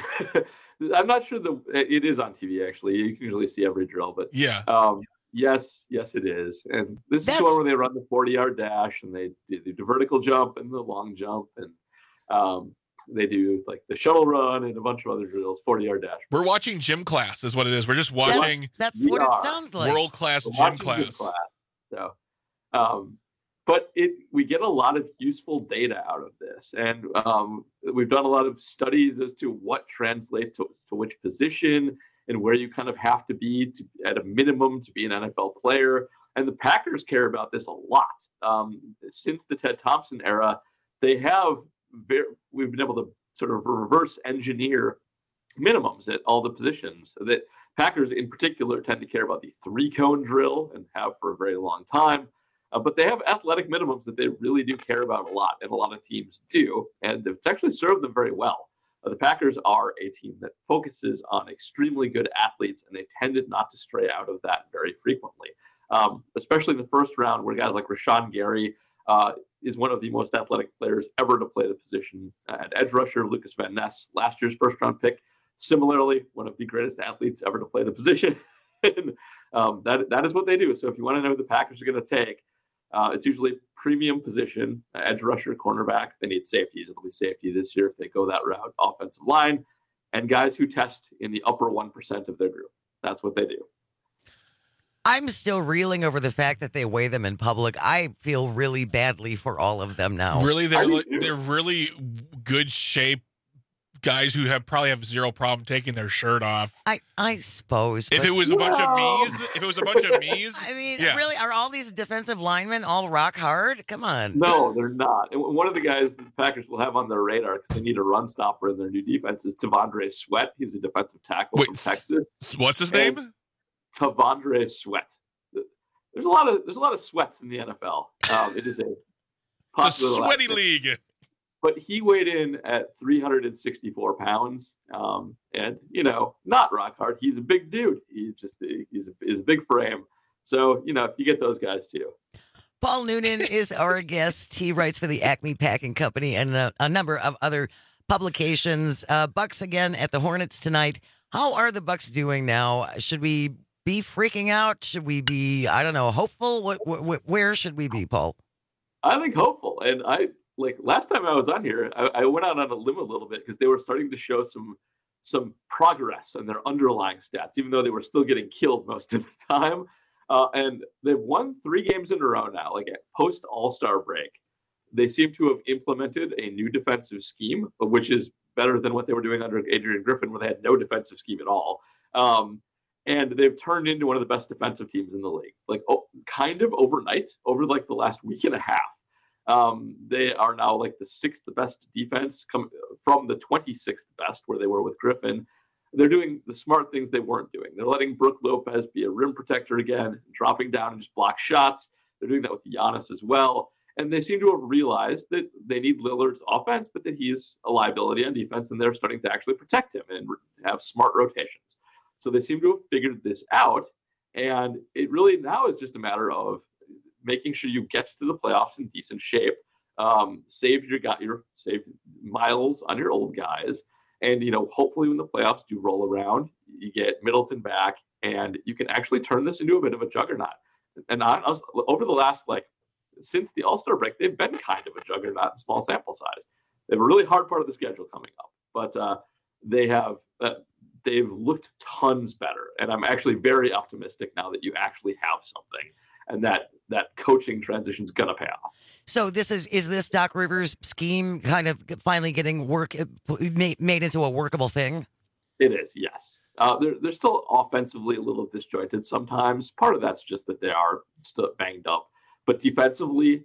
I'm not sure the it is on T V actually. You can usually see every drill, but yeah. Um, yes, yes, it is. And this That's... is the one where they run the forty-yard dash and they do the vertical jump and the long jump, and um, they do like the shuttle run and a bunch of other drills. forty-yard dash. We're watching gym class, is what it is. We're just watching. That's, that's what are. it sounds like. World class We're gym watching class. gym class. So, um, but it we get a lot of useful data out of this, and um, we've done a lot of studies as to what translates to, to which position and where you kind of have to be to, at a minimum to be an N F L player. And the Packers care about this a lot. Um, since the Ted Thompson era, they have very, we've been able to sort of reverse engineer minimums at all the positions. So that Packers in particular tend to care about the three cone drill and have for a very long time. Uh, but they have athletic minimums that they really do care about a lot, and a lot of teams do, and it's actually served them very well. Uh, the Packers are a team that focuses on extremely good athletes, and they tended not to stray out of that very frequently, um, especially in the first round where guys like Rashawn Gary uh, is one of the most athletic players ever to play the position at edge rusher. Lucas Van Ness, last year's first-round pick, similarly, one of the greatest athletes ever to play the position. and, um, that that is what they do. So if you want to know who the Packers are going to take, Uh, it's usually premium position, uh, edge rusher, cornerback. They need safeties. It'll be safety this year if they go that route. Offensive line, and guys who test in the upper one percent of their group. That's what they do. I'm still reeling over the fact that they weigh them in public. I feel really badly for all of them now. Really, they're li- they're really good shape guys who have probably have zero problem taking their shirt off. I, I suppose. If it was a bunch of me's, if it was a bunch of me's, I mean, yeah. really, are all these defensive linemen all rock hard? Come on. No, they're not. And one of the guys the Packers will have on their radar because they need a run stopper in their new defense is Tavondre Sweat. He's a defensive tackle Wait, from Texas. What's his and name? Tavondre Sweat. There's a lot of there's a lot of sweats in the N F L. Um, it is a the sweaty league. But he weighed in at three hundred sixty-four pounds, um, and you know, not rock hard. He's a big dude. He's just he's a, he's a big frame. So you know, you get those guys too. Paul Noonan is our guest. He writes for the Acme Packing Company and a, a number of other publications. Uh, Bucks again at the Hornets tonight. How are the Bucks doing now? Should we be freaking out? Should we be, I don't know, hopeful? What, what, where should we be, Paul? I think hopeful, and I. Like last time I was on here, I, I went out on a limb a little bit because they were starting to show some some progress in their underlying stats, even though they were still getting killed most of the time. Uh, and they've won three games in a row now, like at post All-Star break. They seem to have implemented a new defensive scheme, which is better than what they were doing under Adrian Griffin, where they had no defensive scheme at all. Um, and they've turned into one of the best defensive teams in the league, like oh, kind of overnight over like the last week and a half. Um, they are now like the sixth best defense come from the twenty-sixth best where they were with Griffin. They're doing the smart things they weren't doing. They're letting Brook Lopez be a rim protector again, dropping down and just block shots. They're doing that with Giannis as well. And they seem to have realized that they need Lillard's offense, but that he's a liability on defense, and they're starting to actually protect him and have smart rotations. So they seem to have figured this out. And it really now is just a matter of making sure you get to the playoffs in decent shape, um, save your got your save miles on your old guys, and you know hopefully when the playoffs do roll around, you get Middleton back, and you can actually turn this into a bit of a juggernaut. And I, I was over the last like since the All-Star break, they've been kind of a juggernaut in small sample size. They have a really hard part of the schedule coming up, but uh, they have uh, they've looked tons better, and I'm actually very optimistic now that you actually have something. And that that coaching transition is going to pay off. So this is is this Doc Rivers scheme kind of finally getting work made, made into a workable thing? It is, yes. Uh, they're they're still offensively a little disjointed sometimes. Part of that's just that they are still banged up, but defensively,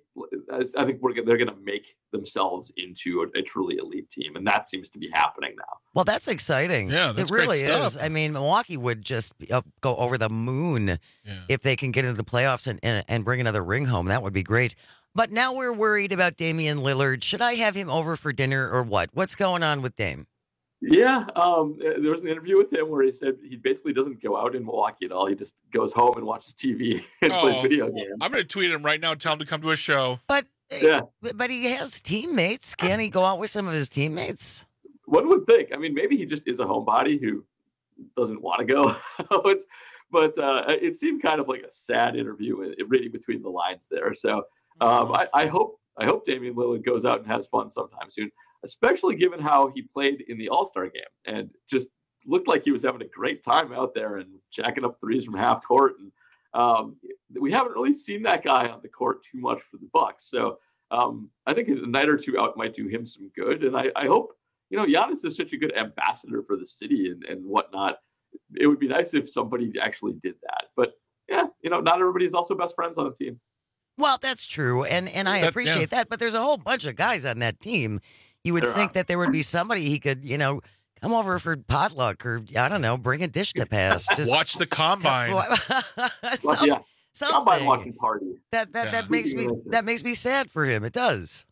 I think we're they're going to make themselves into a, a truly elite team, and that seems to be happening now. Well, that's exciting. Yeah, that's it really great stuff. is. I mean, Milwaukee would just be, uh, go over the moon Yeah. if they can get into the playoffs and, and, and bring another ring home. That would be great. But now we're worried about Damian Lillard. Should I have him over for dinner or what? What's going on with Dame? Yeah, um, there was an interview with him where he said he basically doesn't go out in Milwaukee at all. He just goes home and watches T V and Oh, plays video games. I'm going to tweet him right now and tell him to come to a show. But Yeah. but he has teammates. Can he go out with some of his teammates? One would think. I mean, maybe he just is a homebody who doesn't want to go out. But uh, it seemed kind of like a sad interview, uh, reading between the lines there. So um, I, I hope I hope Damian Lillard goes out and has fun sometime soon, especially given how he played in the All-Star game and just looked like he was having a great time out there and jacking up threes from half court. And um, we haven't really seen that guy on the court too much for the Bucks. So um, I think a night or two out might do him some good. And I, I hope, you know, Giannis is such a good ambassador for the city and, and whatnot. It would be nice if somebody actually did that. But yeah, you know, not everybody is also best friends on the team. Well, that's true, and and I That- appreciate yeah. that. But there's a whole bunch of guys on that team. You would There think are. that there would be somebody he could, you know, come over for potluck or I don't know, bring a dish to pass. Just Watch the combine. Some- Well, yeah, combine something. watching party. That that Yeah. that makes me that makes me sad for him. It does.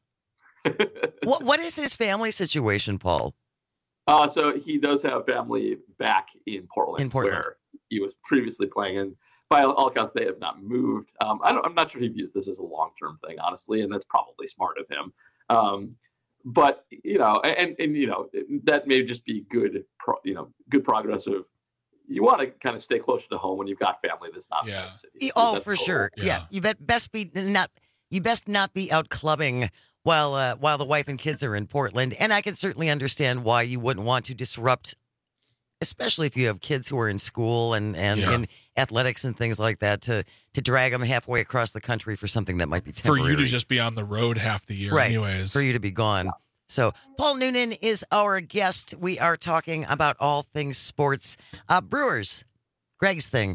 what what is his family situation, Paul? Uh, so he does have family back in Portland, In Portland. where he was previously playing. And by all accounts, they have not moved. Um, I don't, I'm not sure he views this as a long-term thing, honestly, and that's probably smart of him. Um, but you know, and and you know, that may just be good, pro, you know, good progress of. You want to kind of stay closer to home when you've got family that's not in the same city. Y- So Oh, that's for cool. sure. Yeah. you bet best be not you best not be out clubbing while uh, while the wife and kids are in Portland. And I can certainly understand why you wouldn't want to disrupt, especially if you have kids who are in school and and Yeah. in athletics and things like that, to to drag them halfway across the country for something that might be For temporary. you to just be on the road half the year, right, anyways. for you to be gone. So Paul Noonan is our guest. We are talking about all things sports. Uh, Brewers, Greg's thing.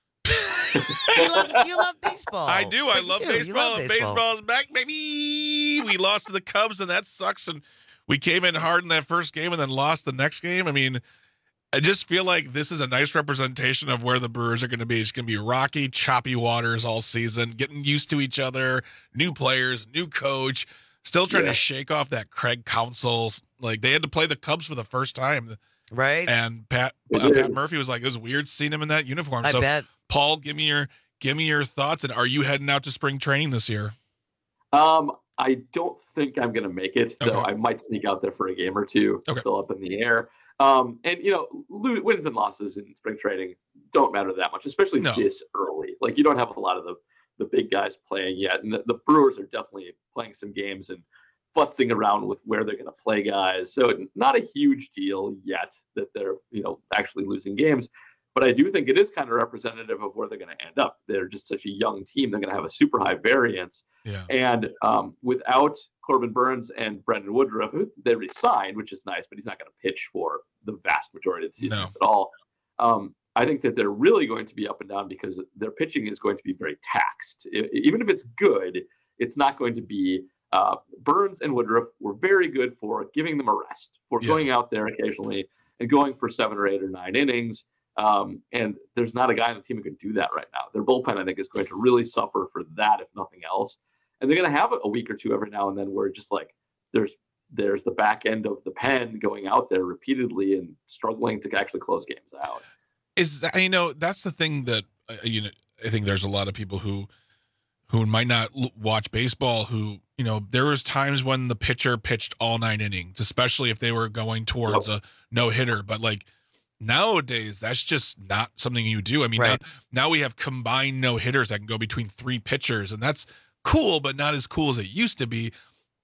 you, love, you love baseball. I do. I You love do. You baseball. love and baseball. Baseball's back, baby. We lost to the Cubs, and that sucks. And we came in hard in that first game and then lost the next game. I mean, I just feel like this is a nice representation of where the Brewers are going to be. It's going to be rocky, choppy waters all season, getting used to each other, new players, new coach, still trying Yeah. to shake off that Craig Counsell. Like, they had to play the Cubs for the first time. Right. And Pat They uh, did. Pat Murphy was like, it was weird seeing him in that uniform. I so, bet. Paul, give me your give me your thoughts. And are you heading out to spring training this year? Um, I don't think I'm going to make it, though. Okay. I might sneak out there for a game or two. Still up in the air. Um, and you know, lo- wins and losses in spring training don't matter that much, especially No. this early. Like you don't have a lot of the the big guys playing yet, and the, the Brewers are definitely playing some games and futzing around with where they're going to play guys. So not a huge deal yet that they're you know actually losing games. But I do think it is kind of representative of where they're going to end up. They're just such a young team. They're going to have a super high variance. Yeah. And um, without Corbin Burns and Brendan Woodruff, who they re-signed, which is nice, but he's not going to pitch for the vast majority of the season No. at all. Um, I think that they're really going to be up and down because their pitching is going to be very taxed. I, even if it's good, it's not going to be. Uh, Burns and Woodruff were very good for giving them a rest, for yeah. going out there occasionally and going for seven or eight or nine innings. Um, and there's not a guy on the team who can do that right now. Their bullpen, I think, is going to really suffer for that, if nothing else. And they're going to have a week or two every now and then where just like there's there's the back end of the pen going out there repeatedly and struggling to actually close games out. Is that, you know, that's the thing that, uh, you know, I think there's a lot of people who who might not l- watch baseball who, you know, there was times when the pitcher pitched all nine innings, especially if they were going towards a no hitter. But like nowadays, that's just not something you do. I mean, Right. now, now we have combined no hitters that can go between three pitchers, and that's cool, but not as cool as it used to be.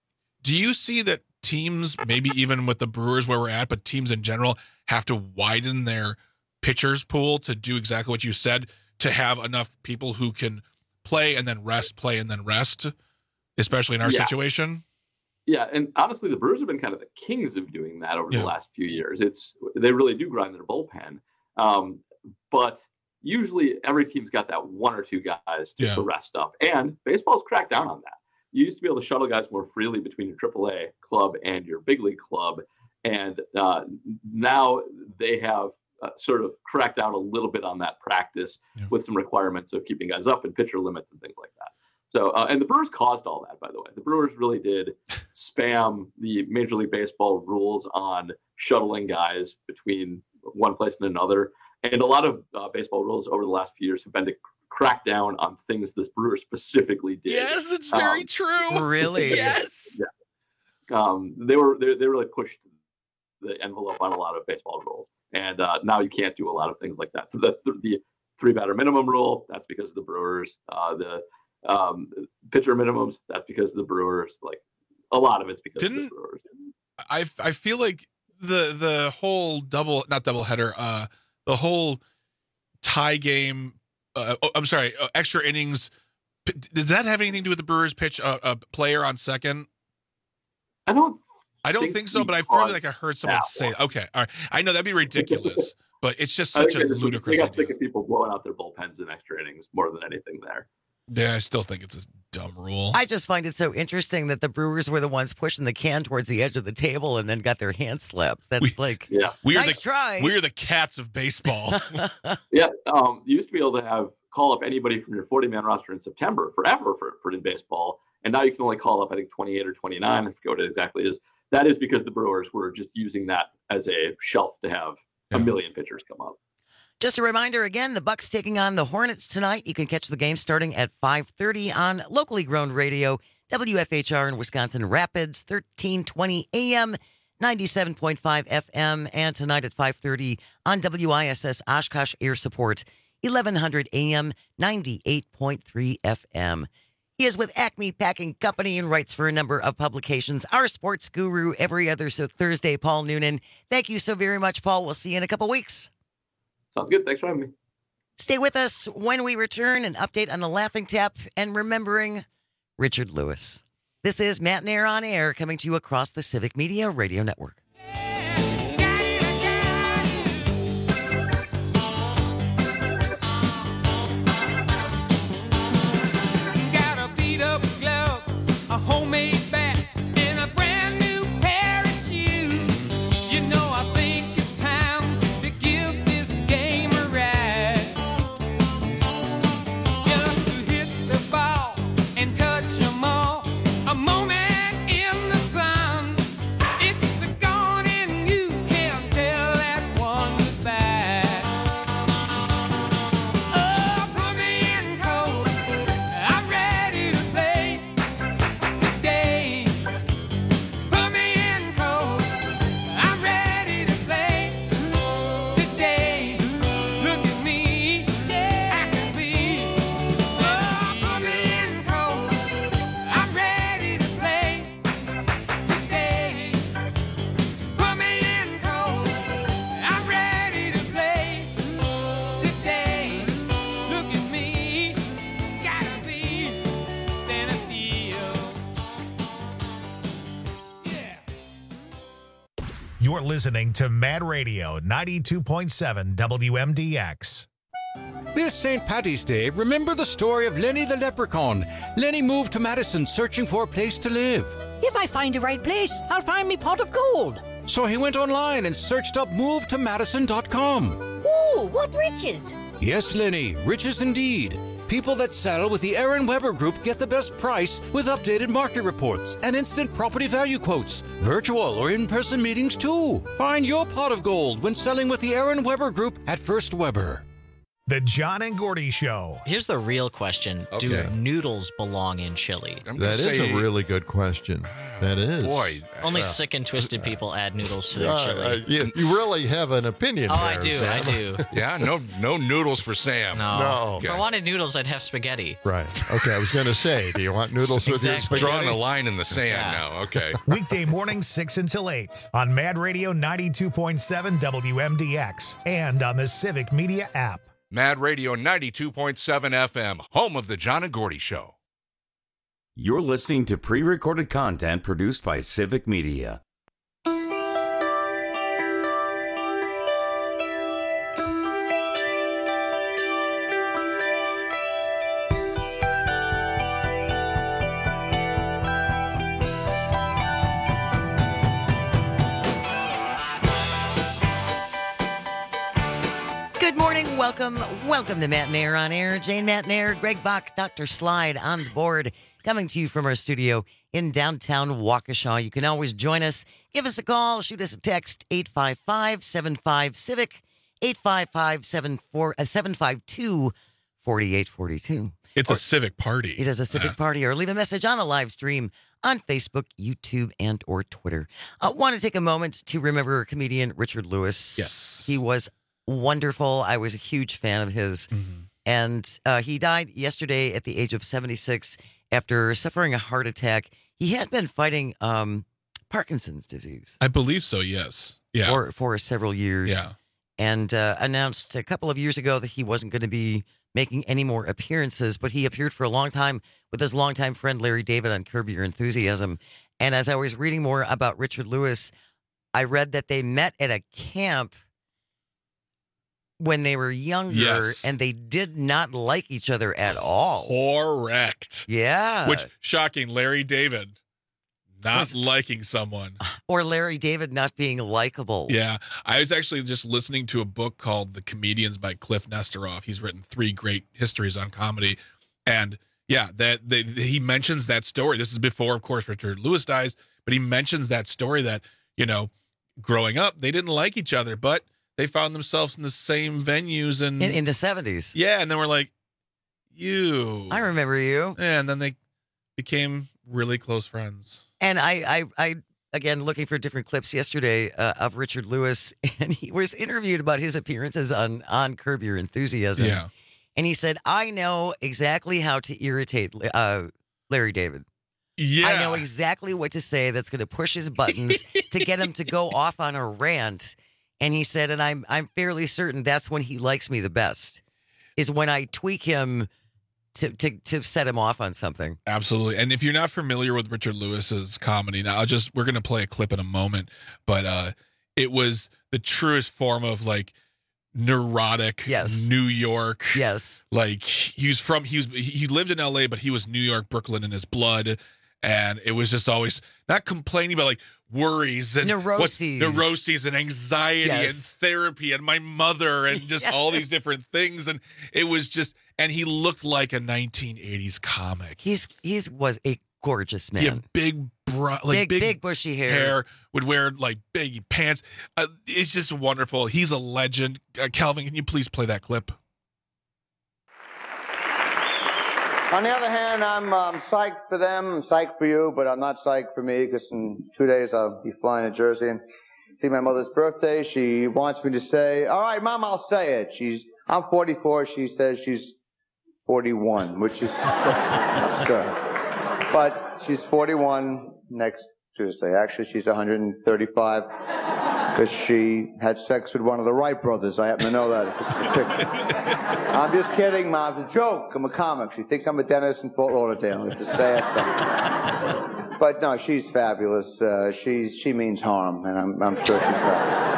Do you see that teams, maybe even with the Brewers where we're at, but teams in general have to widen their pitchers pool to do exactly what you said, to have enough people who can play and then rest, play and then rest, especially in our Yeah. situation? Yeah, and honestly, the Brewers have been kind of the kings of doing that over Yeah. the last few years. It's they really do grind their bullpen, um, but usually every team's got that one or two guys to, Yeah. to rest up, and baseball's cracked down on that. You used to be able to shuttle guys more freely between your triple A club and your big league club, and uh, now they have uh, sort of cracked down a little bit on that practice Yeah. with some requirements of keeping guys up and pitcher limits and things like that. So, uh, and the Brewers caused all that, by the way. The Brewers really did spam the Major League Baseball rules on shuttling guys between one place and another. And a lot of uh, baseball rules over the last few years have been to crack down on things the Brewers specifically did. Yes, it's very Um, true. Really? Yes. Yeah. Um, they were they, they really pushed the envelope on a lot of baseball rules, and uh, now you can't do a lot of things like that. So the the three batter minimum rule, that's because of the Brewers. Uh, the um, pitcher minimums, that's because of the Brewers. Like a lot of it's because Didn't of the Brewers. I I feel like the the whole double not double header uh the whole tie game uh, oh, I'm sorry uh, extra innings, p- does that have anything to do with the Brewers pitch a, a player on second? I don't I don't think think so, we but I feel caused like I heard someone that say one. okay, all right, I know that'd be ridiculous, but it's just I such think a they just- ludicrous They got idea. sick of people blowing out their bullpens in extra innings more than anything there. Yeah, I still think it's a dumb rule. I just find it so interesting that the Brewers were the ones pushing the can towards the edge of the table and then got their hands slapped. That's like, Yeah. we are nice the try. we are the cats of baseball. Yeah, um, you used to be able to have call up anybody from your forty-man roster in September forever for, for in baseball, and now you can only call up I think twenty-eight or twenty-nine. I forget what it exactly is. That is because the Brewers were just using that as a shelf to have a million pitchers come up. Just a reminder again, the Bucks taking on the Hornets tonight. You can catch the game starting at five thirty on locally grown radio, W F H R in Wisconsin Rapids, thirteen twenty A M, ninety-seven point five F M, and tonight at five thirty on W I S S Oshkosh Air Support, eleven hundred A M, ninety-eight point three F M. He is with Acme Packing Company and writes for a number of publications. Our sports guru every other so Thursday, Paul Noonan. Thank you so very much, Paul. We'll see you in a couple weeks. Sounds good. Thanks for having me. Stay with us when we return. An update on the Laughing Tap and remembering Richard Lewis. This is Matt Nair on Air, coming to you across the Civic Media Radio Network. Got a beat up glove, a homemade bat, and a brand new pair of shoes. You know, I think it's time to give this game a ride. Just to hit the ball and touch 'em all. A moment in the sun. It's gonna You're listening to Mad Radio ninety-two point seven W M D X. This Saint Patty's Day, remember the story of Lenny the Leprechaun. Lenny moved to Madison searching for a place to live. If I find the right place, I'll find me pot of gold. So he went online and searched up move to madison dot com. Ooh, what riches! Yes, Lenny, riches indeed. People that settle with the Aaron Weber Group get the best price with updated market reports and instant property value quotes. Virtual or in-person meetings, too. Find your pot of gold when selling with the Aaron Weber Group at First Weber. The John and Gordy Show. Here's the real question. Okay. Do noodles belong in chili? That is a really good question. That is. Boy. Only uh, sick and twisted people add noodles to their uh, chili. uh, you, you really have an opinion Oh, there, I do, Sam. I do. Yeah, no no noodles for Sam. No. No. If I wanted noodles, I'd have spaghetti. Right. Okay, I was going to say, do you want noodles with your Exactly. spaghetti? Drawing a line in the sand Yeah. now. Okay. Weekday mornings six until eight on Mad Radio ninety-two point seven W M D X and on the Civic Media app. Mad Radio ninety-two point seven F M, home of the John and Gordy Show. You're listening to pre-recorded content produced by Civic Media. Good morning. Welcome. Welcome to Matt and Air on Air. Jane Matt and Air, Greg Bach, Doctor Slide on the board, coming to you from our studio in downtown Waukesha. You can always join us. Give us a call. Shoot us a text, eight five five, seven five, CIVIC, eight five five, seven five two, four eight four two. It's a civic party. It is a civic Yeah. party. Or leave a message on the live stream on Facebook, YouTube, and or Twitter. I want to take a moment to remember comedian Richard Lewis. Yes. He was wonderful. I was a huge fan of his. Mm-hmm. And uh, he died yesterday at the age of seventy-six after suffering a heart attack. He had been fighting um, Parkinson's disease. I believe so, yes. Yeah. For, for several years. Yeah. And uh, announced a couple of years ago that he wasn't going to be making any more appearances, but he appeared for a long time with his longtime friend Larry David on Curb Your Enthusiasm. And as I was reading more about Richard Lewis, I read that they met at a camp when they were younger, Yes. and they did not like each other at all. Correct. Yeah. Which, shocking, Larry David not Was- liking someone. Or Larry David not being likable. Yeah. I was actually just listening to a book called The Comedians by Cliff Nesteroff. He's written three great histories on comedy. And yeah, that they, he mentions that story. This is before, of course, Richard Lewis dies, but he mentions that story that, you know, growing up, they didn't like each other, but they found themselves in the same venues and In, in the seventies. yeah, and then we're like, you. I remember you. Yeah, and then they became really close friends. And I, I, I again, looking for different clips yesterday uh, of Richard Lewis, and he was interviewed about his appearances on, on Curb Your Enthusiasm. Yeah. And he said, I know exactly how to irritate uh, Larry David. Yeah. I know exactly what to say that's going to push his buttons to get him to go off on a rant. And he said, and I'm I'm fairly certain that's when he likes me the best, is when I tweak him to to to set him off on something. Absolutely. And if you're not familiar with Richard Lewis's comedy, now I'll just we're gonna play a clip in a moment, but uh it was the truest form of like neurotic Yes. New York. Yes. Like he was from he was he lived in L A, but he was New York, Brooklyn in his blood. And it was just always not complaining, but like worries and what- Neuroses. neuroses and anxiety and Yes. therapy and my mother and just all these Yes. different things. And it was just, and he looked like a nineteen eighties comic. He's he's was a gorgeous man. He had big, bro- like big, big, big bushy hair. hair, would wear like baggy pants. Uh, it's just wonderful. He's a legend. Uh, Calvin, can you please play that clip? On the other hand, I'm um, psyched for them, I'm psyched for you, but I'm not psyched for me because in two days I'll be flying to Jersey and see my mother's birthday. She wants me to say, all right, Mom, I'll say it. She's, I'm forty-four. She says she's forty-one, which is good. But she's forty-one next Tuesday. Actually, she's one hundred thirty-five because she had sex with one of the Wright brothers. I happen to know that. I'm just kidding, Mom. It's a joke. I'm a comic. She thinks I'm a dentist in Fort Lauderdale. It's a sad thing. But no, she's fabulous. Uh, she she means harm, and I'm I'm sure she's fabulous.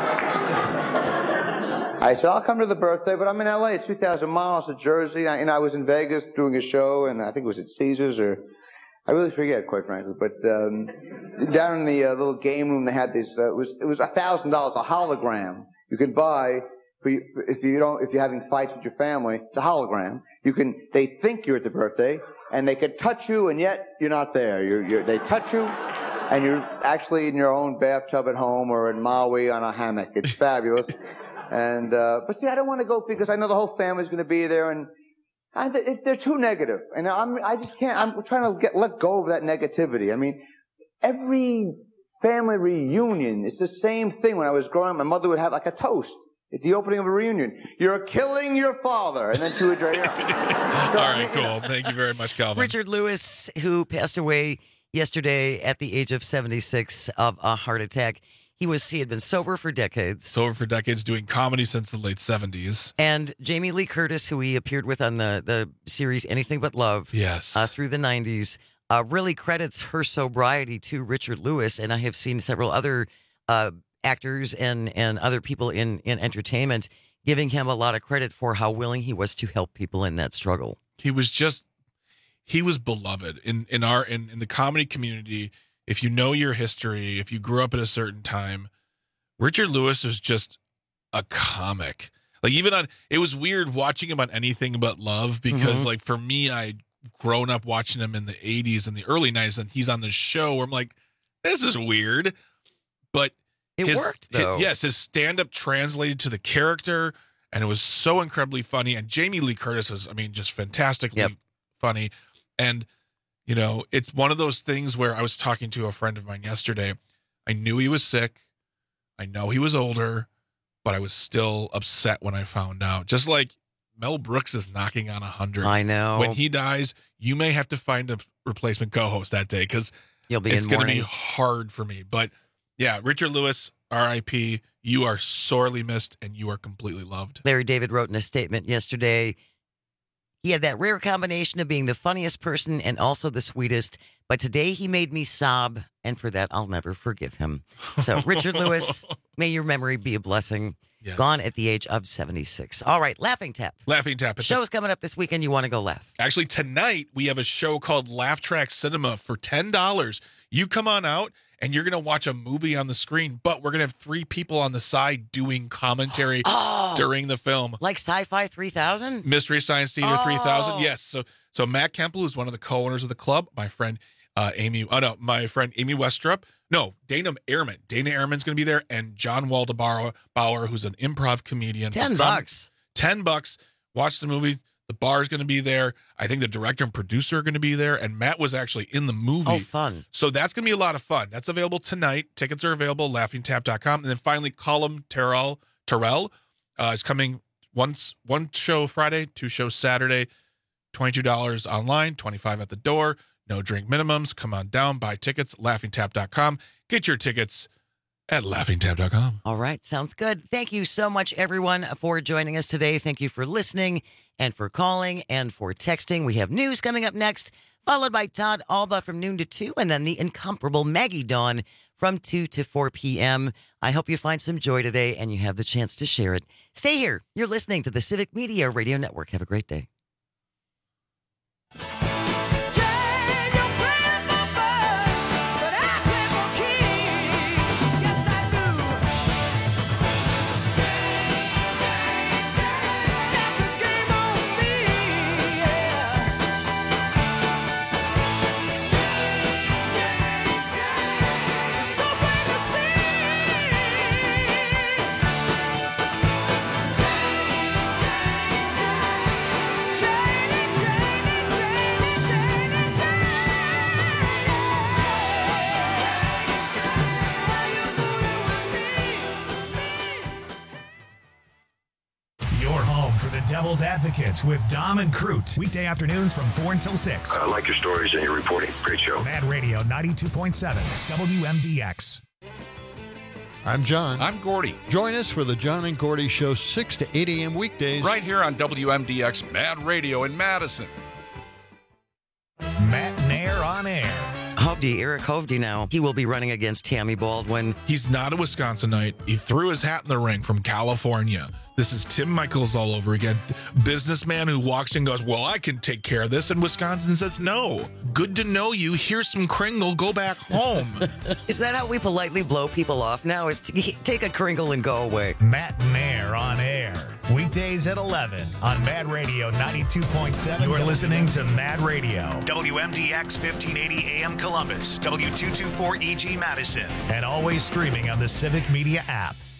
I said, I'll come to the birthday, but I'm in L A. It's two thousand miles to Jersey. I, and I was in Vegas doing a show, and I think it was at Caesars, or I really forget, quite frankly. But um, down in the uh, little game room, they had this. Uh, it was it was a thousand dollars, a hologram you could buy for you, if you don't if you're having fights with your family. It's a hologram. You can. They think you're at the birthday, and they could touch you, and yet you're not there. You're, you're they touch you, and you're actually in your own bathtub at home or in Maui on a hammock. It's fabulous. And, uh, but see, I don't want to go because I know the whole family's going to be there, and I, it, they're too negative. And I'm, I just can't, I'm trying to get, let go of that negativity. I mean, every family reunion, it's the same thing. When I was growing up, my mother would have like a toast at the opening of a reunion. You're killing your father. And then she would drink. All right, cool. Thank you very much, Calvin. Richard Lewis, who passed away yesterday at the age of seventy-six of a heart attack. He was he had been sober for decades. Sober for decades, doing comedy since the late seventies. And Jamie Lee Curtis, who he appeared with on the, the series Anything But Love. Yes. Uh, through the nineties, uh, really credits her sobriety to Richard Lewis. And I have seen several other uh, actors and, and other people in, in entertainment giving him a lot of credit for how willing he was to help people in that struggle. He was just, he was beloved in, in our, in, in the comedy community. If you know your history, if you grew up at a certain time, Richard Lewis was just a comic. Like even on, it was weird watching him on Anything But Love because Mm-hmm. like for me, I'd grown up watching him in the eighties and the early nineties, and he's on the show where I'm like, this is weird. But It his, worked, though. his- yes, his stand-up translated to the character, and it was so incredibly funny. And Jamie Lee Curtis was, I mean, just fantastically Yep. funny. And you know, it's one of those things where I was talking to a friend of mine yesterday. I knew he was sick. I know he was older, but I was still upset when I found out. Just like Mel Brooks is knocking on one hundred. I know. When he dies, you may have to find a replacement co-host that day because You'll be it's in going to be mourning. hard for me. But yeah, Richard Lewis, R I P, you are sorely missed and you are completely loved. Larry David wrote in a statement yesterday, he had that rare combination of being the funniest person and also the sweetest, but today he made me sob, and for that, I'll never forgive him. So, Richard Lewis, may your memory be a blessing. Yes. Gone at the age of seventy-six. All right, Laughing Tap. Laughing Tap. It's a- Show's coming up this weekend. You want to go laugh. Actually, tonight we have a show called Laugh Track Cinema for ten dollars. You come on out and you're going to watch a movie on the screen, but we're going to have three people on the side doing commentary Oh. during the film. Like Sci-Fi three thousand? Mystery Science Theater Oh. three thousand. Yes. So so Matt Kemple is one of the co-owners of the club. My friend uh, Amy, oh no, my friend Amy Westrup. No, Dana Ehrman. Dana Ehrman's going to be there, and John Waldebauer, Bauer, who's an improv comedian. Ten Come- bucks. Ten bucks. Watch the movie. The bar is going to be there. I think the director and producer are going to be there, and Matt was actually in the movie. Oh, fun. So that's going to be a lot of fun. That's available tonight. Tickets are available, laughing tap dot com. And then finally, Colum Terrell, Terrell uh, is coming once one show Friday, two shows Saturday, twenty-two dollars online, twenty-five dollars at the door. No drink minimums. Come on down, buy tickets, laughing tap dot com. Get your tickets at laughing tap dot com. All right, sounds good. Thank you so much, everyone, for joining us today. Thank you for listening and for calling and for texting. We have news coming up next, followed by Todd Alba from noon to two, and then the incomparable Maggie Dawn from two to four p.m. I hope you find some joy today and you have the chance to share it. Stay here. You're listening to the Civic Media Radio Network. Have a great day. Your home for the Devil's Advocates with Dom and Crute. Weekday afternoons from four until six. I like your stories and your reporting. Great show. Mad Radio ninety-two point seven W M D X. I'm John. I'm Gordy. Join us for the John and Gordy Show, six to eight a.m. weekdays. Right here on W M D X Mad Radio in Madison. Matt Nair on air. Hovde, Eric Hovde now. He will be running against Tammy Baldwin. He's not a Wisconsinite. He threw his hat in the ring from California. This is Tim Michaels all over again. Businessman who walks in and goes, well, I can take care of this. And Wisconsin says, no. Good to know you. Here's some Kringle. Go back home. Is that how we politely blow people off now? Is to take a Kringle and go away? Matt Nair on air. Weekdays at eleven on Mad Radio ninety-two point seven. You are listening to Mad Radio. W M D X fifteen eighty A M Columbus. W two twenty-four E G Madison. And always streaming on the Civic Media app.